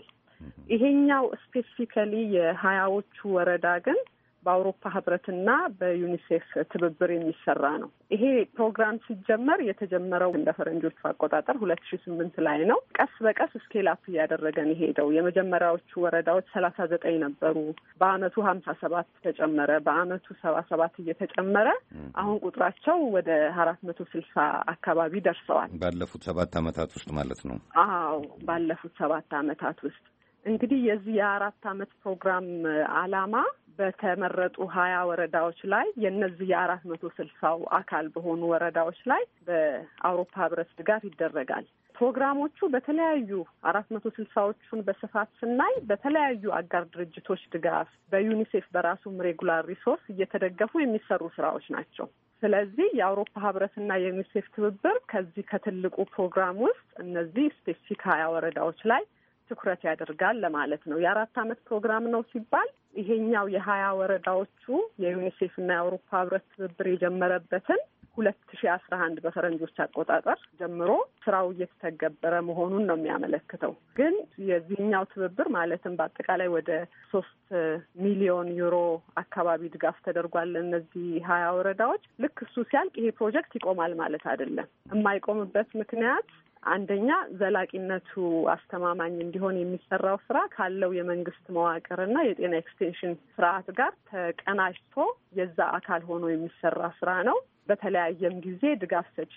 ይሄኛው ስፔሲፊካሊ የሀያዎቹ ወረዳ ግን በአውሮፓ ህብረትና በዩኒሴፍ ትብብር የሚሰራ ነው። ይሄ ፕሮግራም ሲጀመር የተጀመረው እንደ ፈረንጆቹ አቆጣጠር ሁለት ሺህ ስምንት ላይ ነው። ቀስ በቀስ ስኬል አፕ እያደረገን የሄደው የመጀመሪያዎቹ ወረዳዎች ሰላሳ ዘጠኝ ነበሩ። በአመቱ ሀምሳ ሰባት ተጨመረ። በአመቱ ሰባ ሰባት እየተጨመረ አሁን ቁጥራቸው ወደ አራት መቶ ስልሳ አካባቢ ደርሰዋል። ባለፉት ሰባት አመታት ውስጥ ማለት ነው። አዎ ባለፉት ሰባት አመታት ውስጥ እንግዲህ የዚህ የአራት አመት ፕሮግራም አላማ በተመረጡ ሀያ ወረዳዎች ላይ የእነዚህ የአራት መቶ ስልሳው አካል በሆኑ ወረዳዎች ላይ በአውሮፓ ህብረት ድጋፍ ይደረጋል። ፕሮግራሞቹ በተለያዩ አራት መቶ ስልሳዎቹን በስፋት ስናይ በተለያዩ አጋር ድርጅቶች ድጋፍ በዩኒሴፍ በራሱም ሬጉላር ሪሶርስ እየተደገፉ የሚሰሩ ስራዎች ናቸው። ስለዚህ የአውሮፓ ህብረትና የዩኒሴፍ ትብብር ከዚህ ከትልቁ ፕሮግራም ውስጥ እነዚህ ስፔሲፊክ ሀያ ወረዳዎች ላይ ትኩረት ያደርጋል ለማለት ነው። የአራት አመት ፕሮግራም ነው ሲባል ይሄኛው የሀያ ወረዳዎቹ የዩኒሴፍ እና የአውሮፓ ህብረት ትብብር የጀመረበትን ሁለት ሺህ አስራ አንድ በፈረንጆች አቆጣጠር ጀምሮ ስራው እየተተገበረ መሆኑን ነው የሚያመለክተው። ግን የዚህኛው ትብብር ማለትም በአጠቃላይ ወደ ሶስት ሚሊዮን ዩሮ አካባቢ ድጋፍ ተደርጓል እነዚህ ሀያ ወረዳዎች። ልክ እሱ ሲያልቅ ይሄ ፕሮጀክት ይቆማል ማለት አይደለም። የማይቆምበት ምክንያት አንደኛ ዘላቂነቱ አስተማማኝ እንዲሆን የሚሰራው ስራ ካለው የመንግስት መዋቅርና የጤና ኤክስቴንሽን ስርዓት ጋር ተቀናጅቶ የዛ አካል ሆኖ የሚሰራ ስራ ነው። በተለያየም ጊዜ ድጋፍ ሰጪ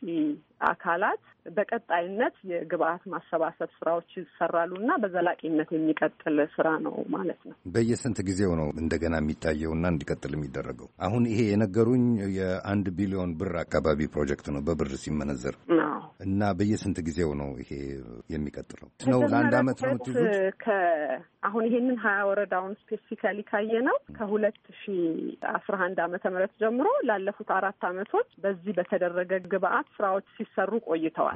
አካላት በቀጣይነት የግብአት ማሰባሰብ ስራዎች ይሰራሉና በዘላቂነት የሚቀጥል ስራ ነው ማለት ነው። በየስንት ጊዜው ነው እንደገና የሚታየውና እንዲቀጥል የሚደረገው? አሁን ይሄ የነገሩኝ የአንድ ቢሊዮን ብር አካባቢ ፕሮጀክት ነው በብር ሲመነዘር እና በየስንት ጊዜው ነው ይሄ የሚቀጥለው? ነው ለአንድ አመት ነው የምትይዙት? አሁን ይሄንን ሀያ ወረዳውን ስፔሲፊካሊ ካየ ነው ከሁለት ሺህ አስራ አንድ ዓመተ ምህረት ጀምሮ ላለፉት አራት አመቶች በዚህ በተደረገ ግብአት ስራዎች ሲሰሩ ቆይተዋል።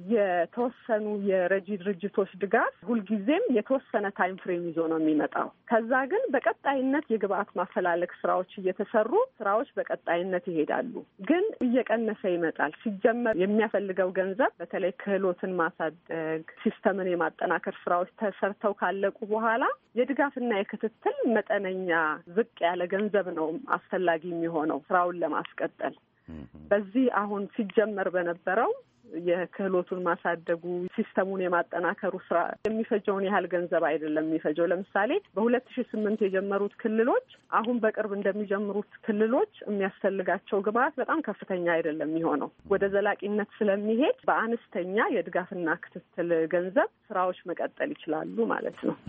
የተወሰኑ የረጂ ድርጅቶች ድጋፍ ሁልጊዜም የተወሰነ ታይም ፍሬም ይዞ ነው የሚመጣው። ከዛ ግን በቀጣይነት የግብአት ማፈላለግ ስራዎች እየተሰሩ ስራዎች በቀጣይነት ይሄዳሉ። ግን እየቀነሰ ይመጣል። ሲጀመር የሚያፈልገው ገንዘብ በተለይ ክህሎትን ማሳደግ፣ ሲስተምን የማጠናከር ስራዎች ተሰርተው ካለቁ በኋላ የድጋፍና የክትትል መጠነኛ ዝቅ ያለ ገንዘብ ነው አስፈላጊ የሚሆነው ስራውን ለማስቀጠል። በዚህ አሁን ሲጀመር በነበረው የክህሎቱን ማሳደጉ ሲስተሙን የማጠናከሩ ስራ የሚፈጀውን ያህል ገንዘብ አይደለም የሚፈጀው። ለምሳሌ በሁለት ሺህ ስምንት የጀመሩት ክልሎች አሁን በቅርብ እንደሚጀምሩት ክልሎች የሚያስፈልጋቸው ግብአት በጣም ከፍተኛ አይደለም የሚሆነው። ወደ ዘላቂነት ስለሚሄድ በአነስተኛ የድጋፍና ክትትል ገንዘብ ስራዎች መቀጠል ይችላሉ ማለት ነው።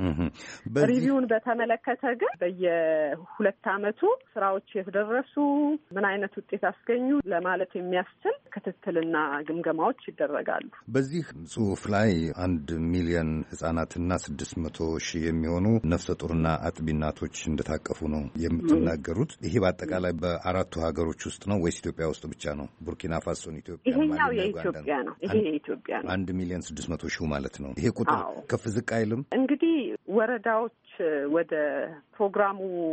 ሪቪውን በተመለከተ ግን በየሁለት አመቱ ስራዎች የተደረሱ ምን አይነት ውጤት አስገኙ ለማለት የሚያስችል ክትትልና ግምገማ ድጎማዎች ይደረጋሉ። በዚህ ጽሁፍ ላይ አንድ ሚሊዮን ህጻናትና ስድስት መቶ ሺህ የሚሆኑ ነፍሰ ጡርና አጥቢ እናቶች እንደታቀፉ ነው የምትናገሩት። ይሄ በአጠቃላይ በአራቱ ሀገሮች ውስጥ ነው ወይስ ኢትዮጵያ ውስጥ ብቻ ነው? ቡርኪና ፋሶን፣ ኢትዮጵያ፣ ይሄኛው የኢትዮጵያ ነው። ይሄ የኢትዮጵያ ነው። አንድ ሚሊዮን ስድስት መቶ ሺህ ማለት ነው። ይሄ ቁጥር ከፍ ዝቅ አይልም? እንግዲህ ወረዳዎች ወደ ፕሮግራሙ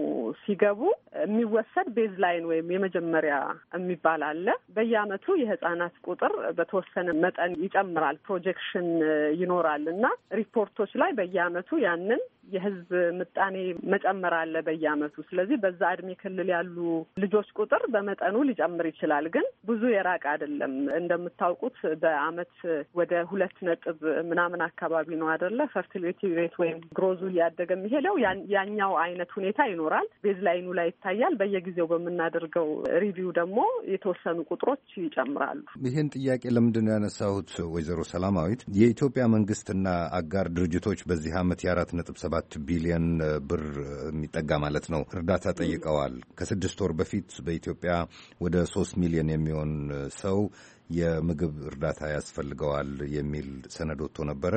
ሲገቡ የሚወሰድ ቤዝ ላይን ወይም የመጀመሪያ የሚባል አለ። በየአመቱ የህፃናት ቁጥር በተወሰነ መጠን ይጨምራል፣ ፕሮጀክሽን ይኖራል እና ሪፖርቶች ላይ በየአመቱ ያንን የህዝብ ምጣኔ መጨመር አለ በየአመቱ። ስለዚህ በዛ እድሜ ክልል ያሉ ልጆች ቁጥር በመጠኑ ሊጨምር ይችላል፣ ግን ብዙ የራቀ አይደለም። እንደምታውቁት በአመት ወደ ሁለት ነጥብ ምናምን አካባቢ ነው አይደለ ፈርቲሊቲ ሬት ወይም ግሮዙ እያደገ የሚሄደው። ያኛው አይነት ሁኔታ ይኖራል፣ ቤዝ ላይኑ ላይ ይታያል። በየጊዜው በምናደርገው ሪቪው ደግሞ የተወሰኑ ቁጥሮች ይጨምራሉ። ይህን ጥያቄ ለምንድን ነው ያነሳሁት ወይዘሮ ሰላማዊት? የኢትዮጵያ መንግስትና አጋር ድርጅቶች በዚህ አመት የአራት ነጥብ ሰባት ቢሊዮን ብር የሚጠጋ ማለት ነው እርዳታ ጠይቀዋል። ከስድስት ወር በፊት በኢትዮጵያ ወደ ሶስት ሚሊዮን የሚሆን ሰው የምግብ እርዳታ ያስፈልገዋል የሚል ሰነድ ወጥቶ ነበረ።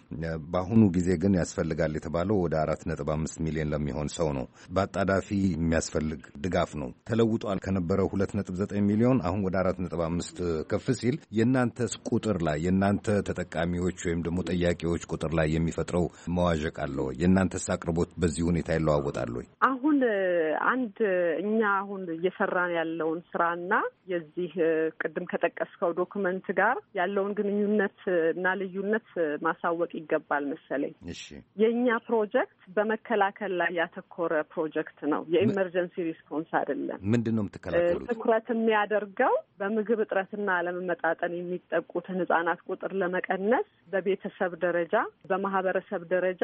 በአሁኑ ጊዜ ግን ያስፈልጋል የተባለው ወደ አራት ነጥብ አምስት ሚሊዮን ለሚሆን ሰው ነው። በአጣዳፊ የሚያስፈልግ ድጋፍ ነው። ተለውጧል ከነበረው ሁለት ነጥብ ዘጠኝ ሚሊዮን አሁን ወደ አራት ነጥብ አምስት ከፍ ሲል የእናንተስ ቁጥር ላይ የእናንተ ተጠቃሚዎች ወይም ደግሞ ጠያቂዎች ቁጥር ላይ የሚፈጥረው መዋዠቅ አለ ወይ? የእናንተስ አቅርቦት በዚህ ሁኔታ ይለዋወጣል ወይ? አሁን አንድ እኛ አሁን እየሰራን ያለውን ስራና የዚህ ቅድም ከጠቀስከው ዶክመንት ጋር ያለውን ግንኙነት እና ልዩነት ማሳወቅ ይገባል መሰለኝ። እሺ፣ የኛ ፕሮጀክት በመከላከል ላይ ያተኮረ ፕሮጀክት ነው። የኢመርጀንሲ ሪስፖንስ አይደለም። ምንድነው የምትከላከሉት? ትኩረት የሚያደርገው በምግብ እጥረትና አለመመጣጠን የሚጠቁትን ህጻናት ቁጥር ለመቀነስ በቤተሰብ ደረጃ፣ በማህበረሰብ ደረጃ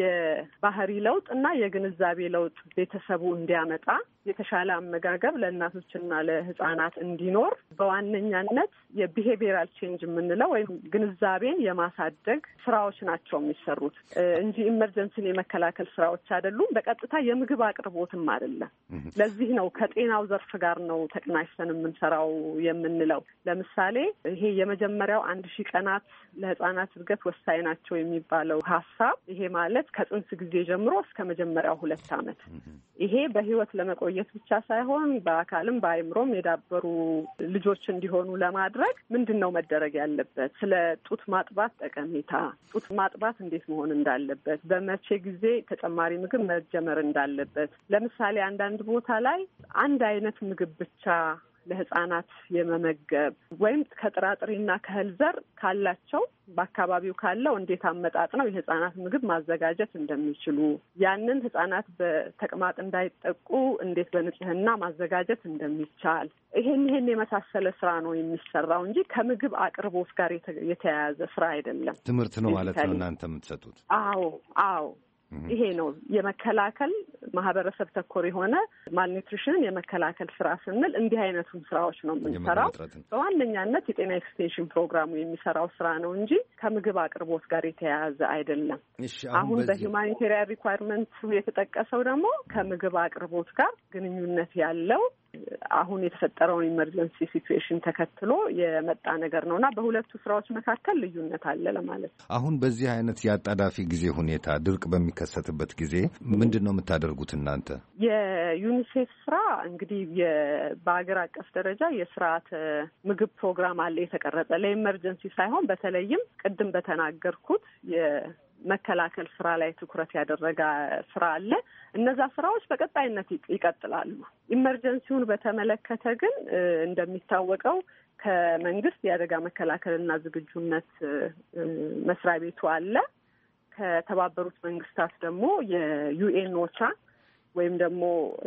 የባህሪ ለውጥ እና የግንዛቤ ለውጥ ቤተሰቡ እንዲያመጣ የተሻለ አመጋገብ ለእናቶችና ለህጻናት እንዲኖር በዋነኛነት የቢሄቪየራል ቼንጅ የምንለው ወይም ግንዛቤን የማሳደግ ስራዎች ናቸው የሚሰሩት እንጂ ኢመርጀንሲን የመከላከል ስራዎች አይደሉም። በቀጥታ የምግብ አቅርቦትም አይደለም። ለዚህ ነው ከጤናው ዘርፍ ጋር ነው ተቀናጅተን የምንሰራው የምንለው። ለምሳሌ ይሄ የመጀመሪያው አንድ ሺህ ቀናት ለህጻናት እድገት ወሳኝ ናቸው የሚባለው ሀሳብ ይሄ ማለት ከጽንስ ጊዜ ጀምሮ እስከ መጀመሪያው ሁለት ዓመት ይሄ በህይወት ለመቆየት ብቻ ሳይሆን በአካልም በአይምሮም የዳበሩ ልጆች እንዲሆኑ ለማድረግ ምንድን ነው መደረግ ያለበት? ስለ ጡት ማጥባት ጠቀሜታ፣ ጡት ማጥባት እንዴት መሆን እንዳለበት፣ በመቼ ጊዜ ተጨማሪ ምግብ መጀመር እንዳለበት። ለምሳሌ አንዳንድ ቦታ ላይ አንድ አይነት ምግብ ብቻ ለህፃናት የመመገብ ወይም ከጥራጥሬና ከእህል ዘር ካላቸው በአካባቢው ካለው እንዴት አመጣጥ ነው የህፃናት ምግብ ማዘጋጀት እንደሚችሉ፣ ያንን ህፃናት በተቅማጥ እንዳይጠቁ እንዴት በንጽህና ማዘጋጀት እንደሚቻል፣ ይሄን ይሄን የመሳሰለ ስራ ነው የሚሰራው እንጂ ከምግብ አቅርቦት ጋር የተያያዘ ስራ አይደለም። ትምህርት ነው ማለት ነው እናንተ የምትሰጡት? አዎ አዎ ይሄ ነው የመከላከል ማህበረሰብ ተኮር የሆነ ማልኒትሪሽንን የመከላከል ስራ ስንል እንዲህ አይነቱን ስራዎች ነው የምንሰራው። በዋነኛነት የጤና ኤክስቴንሽን ፕሮግራሙ የሚሰራው ስራ ነው እንጂ ከምግብ አቅርቦት ጋር የተያያዘ አይደለም። አሁን በሂውማኒቴሪያን ሪኳየርመንት የተጠቀሰው ደግሞ ከምግብ አቅርቦት ጋር ግንኙነት ያለው አሁን የተፈጠረውን ኢመርጀንሲ ሲቹዌሽን ተከትሎ የመጣ ነገር ነውና በሁለቱ ስራዎች መካከል ልዩነት አለ ለማለት ነው። አሁን በዚህ አይነት የአጣዳፊ ጊዜ ሁኔታ ድርቅ በሚከሰትበት ጊዜ ምንድን ነው የምታደርጉት እናንተ? የዩኒሴፍ ስራ እንግዲህ በሀገር አቀፍ ደረጃ የስርዓተ ምግብ ፕሮግራም አለ የተቀረጸ ለኢመርጀንሲ ሳይሆን በተለይም ቅድም በተናገርኩት መከላከል ስራ ላይ ትኩረት ያደረገ ስራ አለ። እነዛ ስራዎች በቀጣይነት ይቀጥላሉ። ኢመርጀንሲውን በተመለከተ ግን እንደሚታወቀው ከመንግስት የአደጋ መከላከልና ዝግጁነት መስሪያ ቤቱ አለ። ከተባበሩት መንግስታት ደግሞ የዩኤን ኦቻ ወይም ደግሞ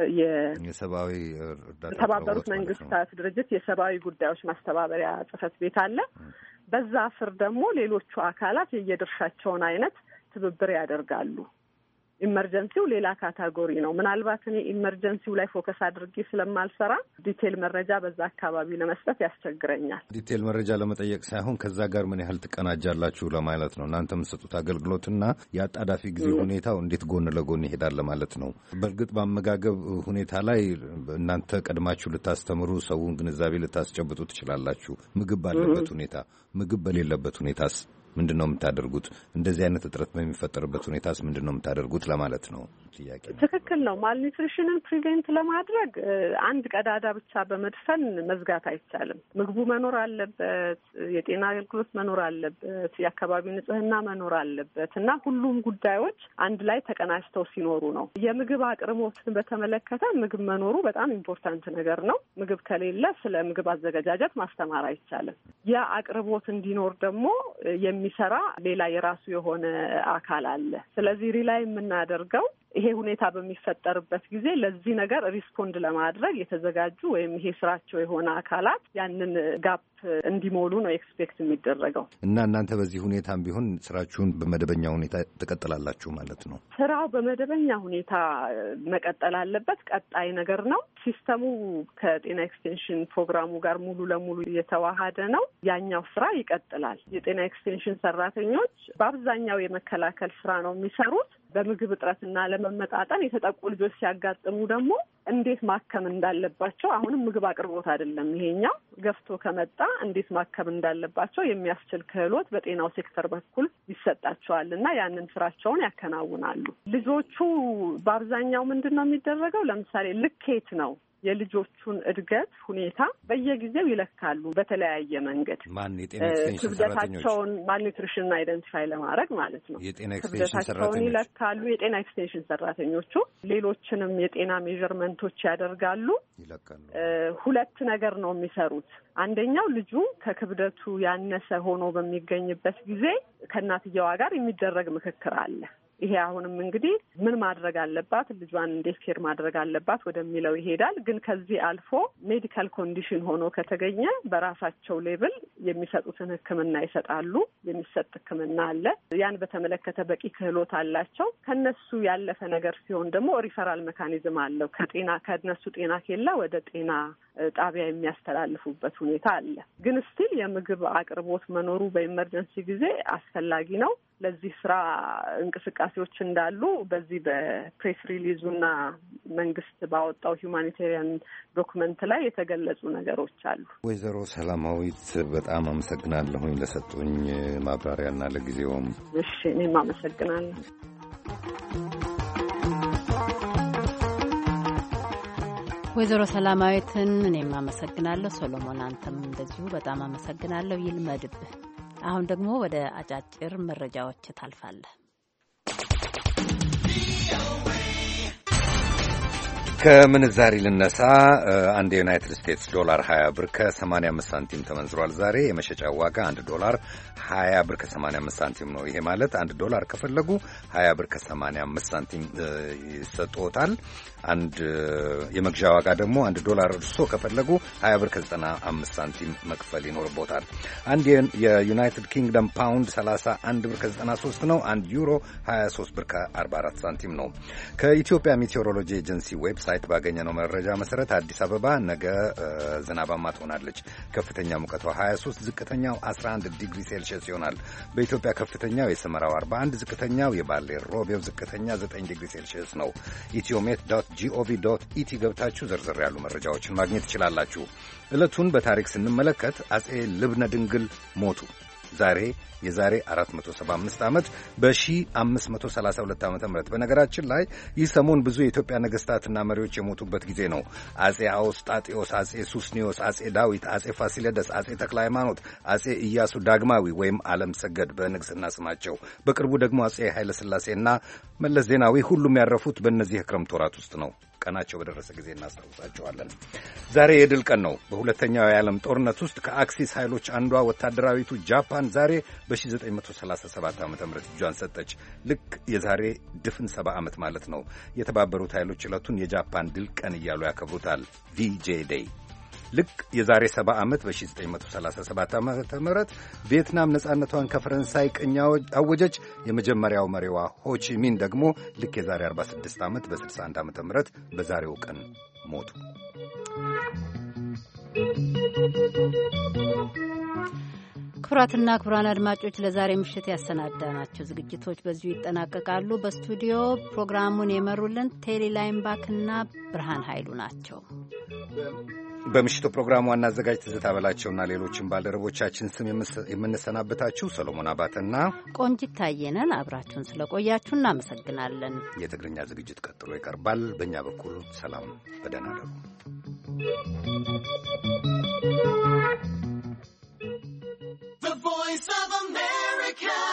የሰብአዊ እርዳታ የተባበሩት መንግስታት ድርጅት የሰብአዊ ጉዳዮች ማስተባበሪያ ጽህፈት ቤት አለ። በዛ ስር ደግሞ ሌሎቹ አካላት የየድርሻቸውን አይነት ትብብር ያደርጋሉ። ኢመርጀንሲው ሌላ ካታጎሪ ነው። ምናልባት እኔ ኢመርጀንሲው ላይ ፎከስ አድርጌ ስለማልሰራ ዲቴል መረጃ በዛ አካባቢ ለመስጠት ያስቸግረኛል። ዲቴል መረጃ ለመጠየቅ ሳይሆን ከዛ ጋር ምን ያህል ትቀናጃላችሁ ለማለት ነው። እናንተ የምትሰጡት አገልግሎትና የአጣዳፊ ጊዜ ሁኔታው እንዴት ጎን ለጎን ይሄዳል ለማለት ነው። በእርግጥ በአመጋገብ ሁኔታ ላይ እናንተ ቀድማችሁ ልታስተምሩ፣ ሰውን ግንዛቤ ልታስጨብጡ ትችላላችሁ። ምግብ ባለበት ሁኔታ፣ ምግብ በሌለበት ሁኔታስ ምንድን ነው የምታደርጉት? እንደዚህ አይነት እጥረት በሚፈጠርበት ሁኔታስ ምንድን ነው የምታደርጉት ለማለት ነው ጥያቄ። ትክክል ነው። ማልኒትሪሽንን ፕሪቬንት ለማድረግ አንድ ቀዳዳ ብቻ በመድፈን መዝጋት አይቻልም። ምግቡ መኖር አለበት፣ የጤና አገልግሎት መኖር አለበት፣ የአካባቢ ንጽህና መኖር አለበት እና ሁሉም ጉዳዮች አንድ ላይ ተቀናጅተው ሲኖሩ ነው። የምግብ አቅርቦትን በተመለከተ ምግብ መኖሩ በጣም ኢምፖርታንት ነገር ነው። ምግብ ከሌለ ስለ ምግብ አዘገጃጀት ማስተማር አይቻልም። ያ አቅርቦት እንዲኖር ደግሞ የሚሰራ ሌላ የራሱ የሆነ አካል አለ። ስለዚህ ሪላይ የምናደርገው ይሄ ሁኔታ በሚፈጠርበት ጊዜ ለዚህ ነገር ሪስፖንድ ለማድረግ የተዘጋጁ ወይም ይሄ ስራቸው የሆነ አካላት ያንን ጋፕ እንዲሞሉ ነው ኤክስፔክት የሚደረገው። እና እናንተ በዚህ ሁኔታም ቢሆን ስራችሁን በመደበኛ ሁኔታ ትቀጥላላችሁ ማለት ነው? ስራው በመደበኛ ሁኔታ መቀጠል አለበት። ቀጣይ ነገር ነው። ሲስተሙ ከጤና ኤክስቴንሽን ፕሮግራሙ ጋር ሙሉ ለሙሉ የተዋሃደ ነው። ያኛው ስራ ይቀጥላል። የጤና ኤክስቴንሽን ሰራተኞች በአብዛኛው የመከላከል ስራ ነው የሚሰሩት። በምግብ እጥረትና ለመመጣጠን የተጠቁ ልጆች ሲያጋጥሙ ደግሞ እንዴት ማከም እንዳለባቸው፣ አሁንም ምግብ አቅርቦት አይደለም ይሄኛው፣ ገፍቶ ከመጣ እንዴት ማከም እንዳለባቸው የሚያስችል ክህሎት በጤናው ሴክተር በኩል ይሰጣቸዋል እና ያንን ስራቸውን ያከናውናሉ። ልጆቹ በአብዛኛው ምንድን ነው የሚደረገው? ለምሳሌ ልኬት ነው። የልጆቹን እድገት ሁኔታ በየጊዜው ይለካሉ በተለያየ መንገድ። ማን የጤና ኤክስቴንሽን ክብደታቸውን ማልኒትሪሽን አይደንቲፋይ ለማድረግ ማለት ነው። የጤና ኤክስቴንሽን ሰራተኞች ይለካሉ። የጤና ኤክስቴንሽን ሰራተኞቹ ሌሎችንም የጤና ሜዠርመንቶች ያደርጋሉ፣ ይለካሉ። ሁለት ነገር ነው የሚሰሩት። አንደኛው ልጁ ከክብደቱ ያነሰ ሆኖ በሚገኝበት ጊዜ ከእናትየዋ ጋር የሚደረግ ምክክር አለ። ይሄ አሁንም እንግዲህ ምን ማድረግ አለባት፣ ልጇን እንዴት ኬር ማድረግ አለባት ወደሚለው ይሄዳል። ግን ከዚህ አልፎ ሜዲካል ኮንዲሽን ሆኖ ከተገኘ በራሳቸው ሌብል የሚሰጡትን ሕክምና ይሰጣሉ። የሚሰጥ ሕክምና አለ። ያን በተመለከተ በቂ ክህሎት አላቸው። ከነሱ ያለፈ ነገር ሲሆን ደግሞ ሪፈራል ሜካኒዝም አለው። ከጤና ከነሱ ጤና ኬላ ወደ ጤና ጣቢያ የሚያስተላልፉበት ሁኔታ አለ። ግን ስቲል የምግብ አቅርቦት መኖሩ በኢመርጀንሲ ጊዜ አስፈላጊ ነው። ለዚህ ስራ እንቅስቃሴዎች እንዳሉ በዚህ በፕሬስ ሪሊዙና መንግስት ባወጣው ሂውማኒቴሪያን ዶክመንት ላይ የተገለጹ ነገሮች አሉ። ወይዘሮ ሰላማዊት በጣም አመሰግናለሁኝ ለሰጡኝ ማብራሪያና ለጊዜውም። እሺ፣ እኔም አመሰግናለሁ። ወይዘሮ ሰላማዊትን እኔም አመሰግናለሁ። ሶሎሞን አንተም እንደዚሁ በጣም አመሰግናለሁ። ይልመድብህ። አሁን ደግሞ ወደ አጫጭር መረጃዎች ታልፋለህ። ከምንዛሪ ልነሳ። አንድ የዩናይትድ ስቴትስ ዶላር ሀያ ብር ከሰማንያ አምስት ሳንቲም ተመንዝሯል። ዛሬ የመሸጫው ዋጋ አንድ ዶላር ሀያ ብር ከሰማንያ አምስት ሳንቲም ነው። ይሄ ማለት አንድ ዶላር ከፈለጉ ሀያ ብር ከሰማንያ አምስት ሳንቲም ይሰጥዎታል። አንድ የመግዣ ዋጋ ደግሞ አንድ ዶላር እርሶ ከፈለጉ ሀያ ብር ከዘጠና አምስት ሳንቲም መክፈል ይኖርቦታል። አንድ የዩናይትድ ኪንግደም ፓውንድ ሰላሳ አንድ ብር ከዘጠና ሶስት ነው። አንድ ዩሮ ሀያ ሶስት ብር ከአርባ አራት ሳንቲም ነው። ከኢትዮጵያ ሜቴዎሮሎጂ ኤጀንሲ ዌብሳይት ባገኘነው መረጃ መሰረት አዲስ አበባ ነገ ዝናባማ ትሆናለች። ከፍተኛ ሙቀቷ ሀያ ሶስት፣ ዝቅተኛው አስራ አንድ ዲግሪ ሴልሺየስ ይሆናል። በኢትዮጵያ ከፍተኛው የሰመራው አርባ አንድ፣ ዝቅተኛው የባሌ ሮቤው ዝቅተኛ ዘጠኝ ዲግሪ ሴልሺየስ ነው። ኢትዮሜት ዶት ጂኦቪ ዶት ኢቲ ገብታችሁ ዝርዝር ያሉ መረጃዎችን ማግኘት ትችላላችሁ። ዕለቱን በታሪክ ስንመለከት አጼ ልብነ ድንግል ሞቱ። ዛሬ የዛሬ አራት መቶ ሰባ አምስት ዓመት በ1532 ዓመተ ምህረት። በነገራችን ላይ ይህ ሰሞን ብዙ የኢትዮጵያ ነገስታትና መሪዎች የሞቱበት ጊዜ ነው። አጼ አውስጣጤዎስ፣ አጼ ሱስኒዮስ፣ አጼ ዳዊት፣ አጼ ፋሲለደስ፣ አጼ ተክለ ሃይማኖት፣ አጼ ኢያሱ ዳግማዊ ወይም ዓለም ሰገድ በንግስና ስማቸው፣ በቅርቡ ደግሞ አጼ ኃይለ ሥላሴና መለስ ዜናዊ ሁሉም ያረፉት በእነዚህ የክረምት ወራት ውስጥ ነው። ቀናቸው በደረሰ ጊዜ እናስታውሳቸዋለን። ዛሬ የድል ቀን ነው። በሁለተኛው የዓለም ጦርነት ውስጥ ከአክሲስ ኃይሎች አንዷ ወታደራዊቱ ጃፓን ዛሬ በ1937 ዓ.ም እጇን ሰጠች። ልክ የዛሬ ድፍን ሰባ ዓመት ማለት ነው። የተባበሩት ኃይሎች ዕለቱን የጃፓን ድል ቀን እያሉ ያከብሩታል። ቪጄ ዴይ። ልክ የዛሬ ሰባ ዓመት በ1937 ዓመተ ምህረት ቪየትናም ነጻነቷን ከፈረንሳይ ቅኝ አወጀች። የመጀመሪያው መሪዋ ሆቺሚን ደግሞ ልክ የዛሬ አርባ ስድስት ዓመት በ61 ዓመተ ምህረት በዛሬው ቀን ሞቱ። ክቡራትና ክቡራን አድማጮች ለዛሬ ምሽት ያሰናዳናቸው ዝግጅቶች በዚሁ ይጠናቀቃሉ። በስቱዲዮ ፕሮግራሙን የመሩልን ቴሌላይም ባክና ብርሃን ኃይሉ ናቸው። በምሽቱ ፕሮግራሙ ዋና አዘጋጅ ትዝታ በላቸውና ሌሎችን ባልደረቦቻችን ስም የምንሰናበታችሁ ሰሎሞን አባተና ቆንጂት ታየነን አብራችሁን ስለቆያችሁ እናመሰግናለን። የትግርኛ ዝግጅት ቀጥሎ ይቀርባል። በእኛ በኩል ሰላም፣ በደህና እደሩ። The Voice of America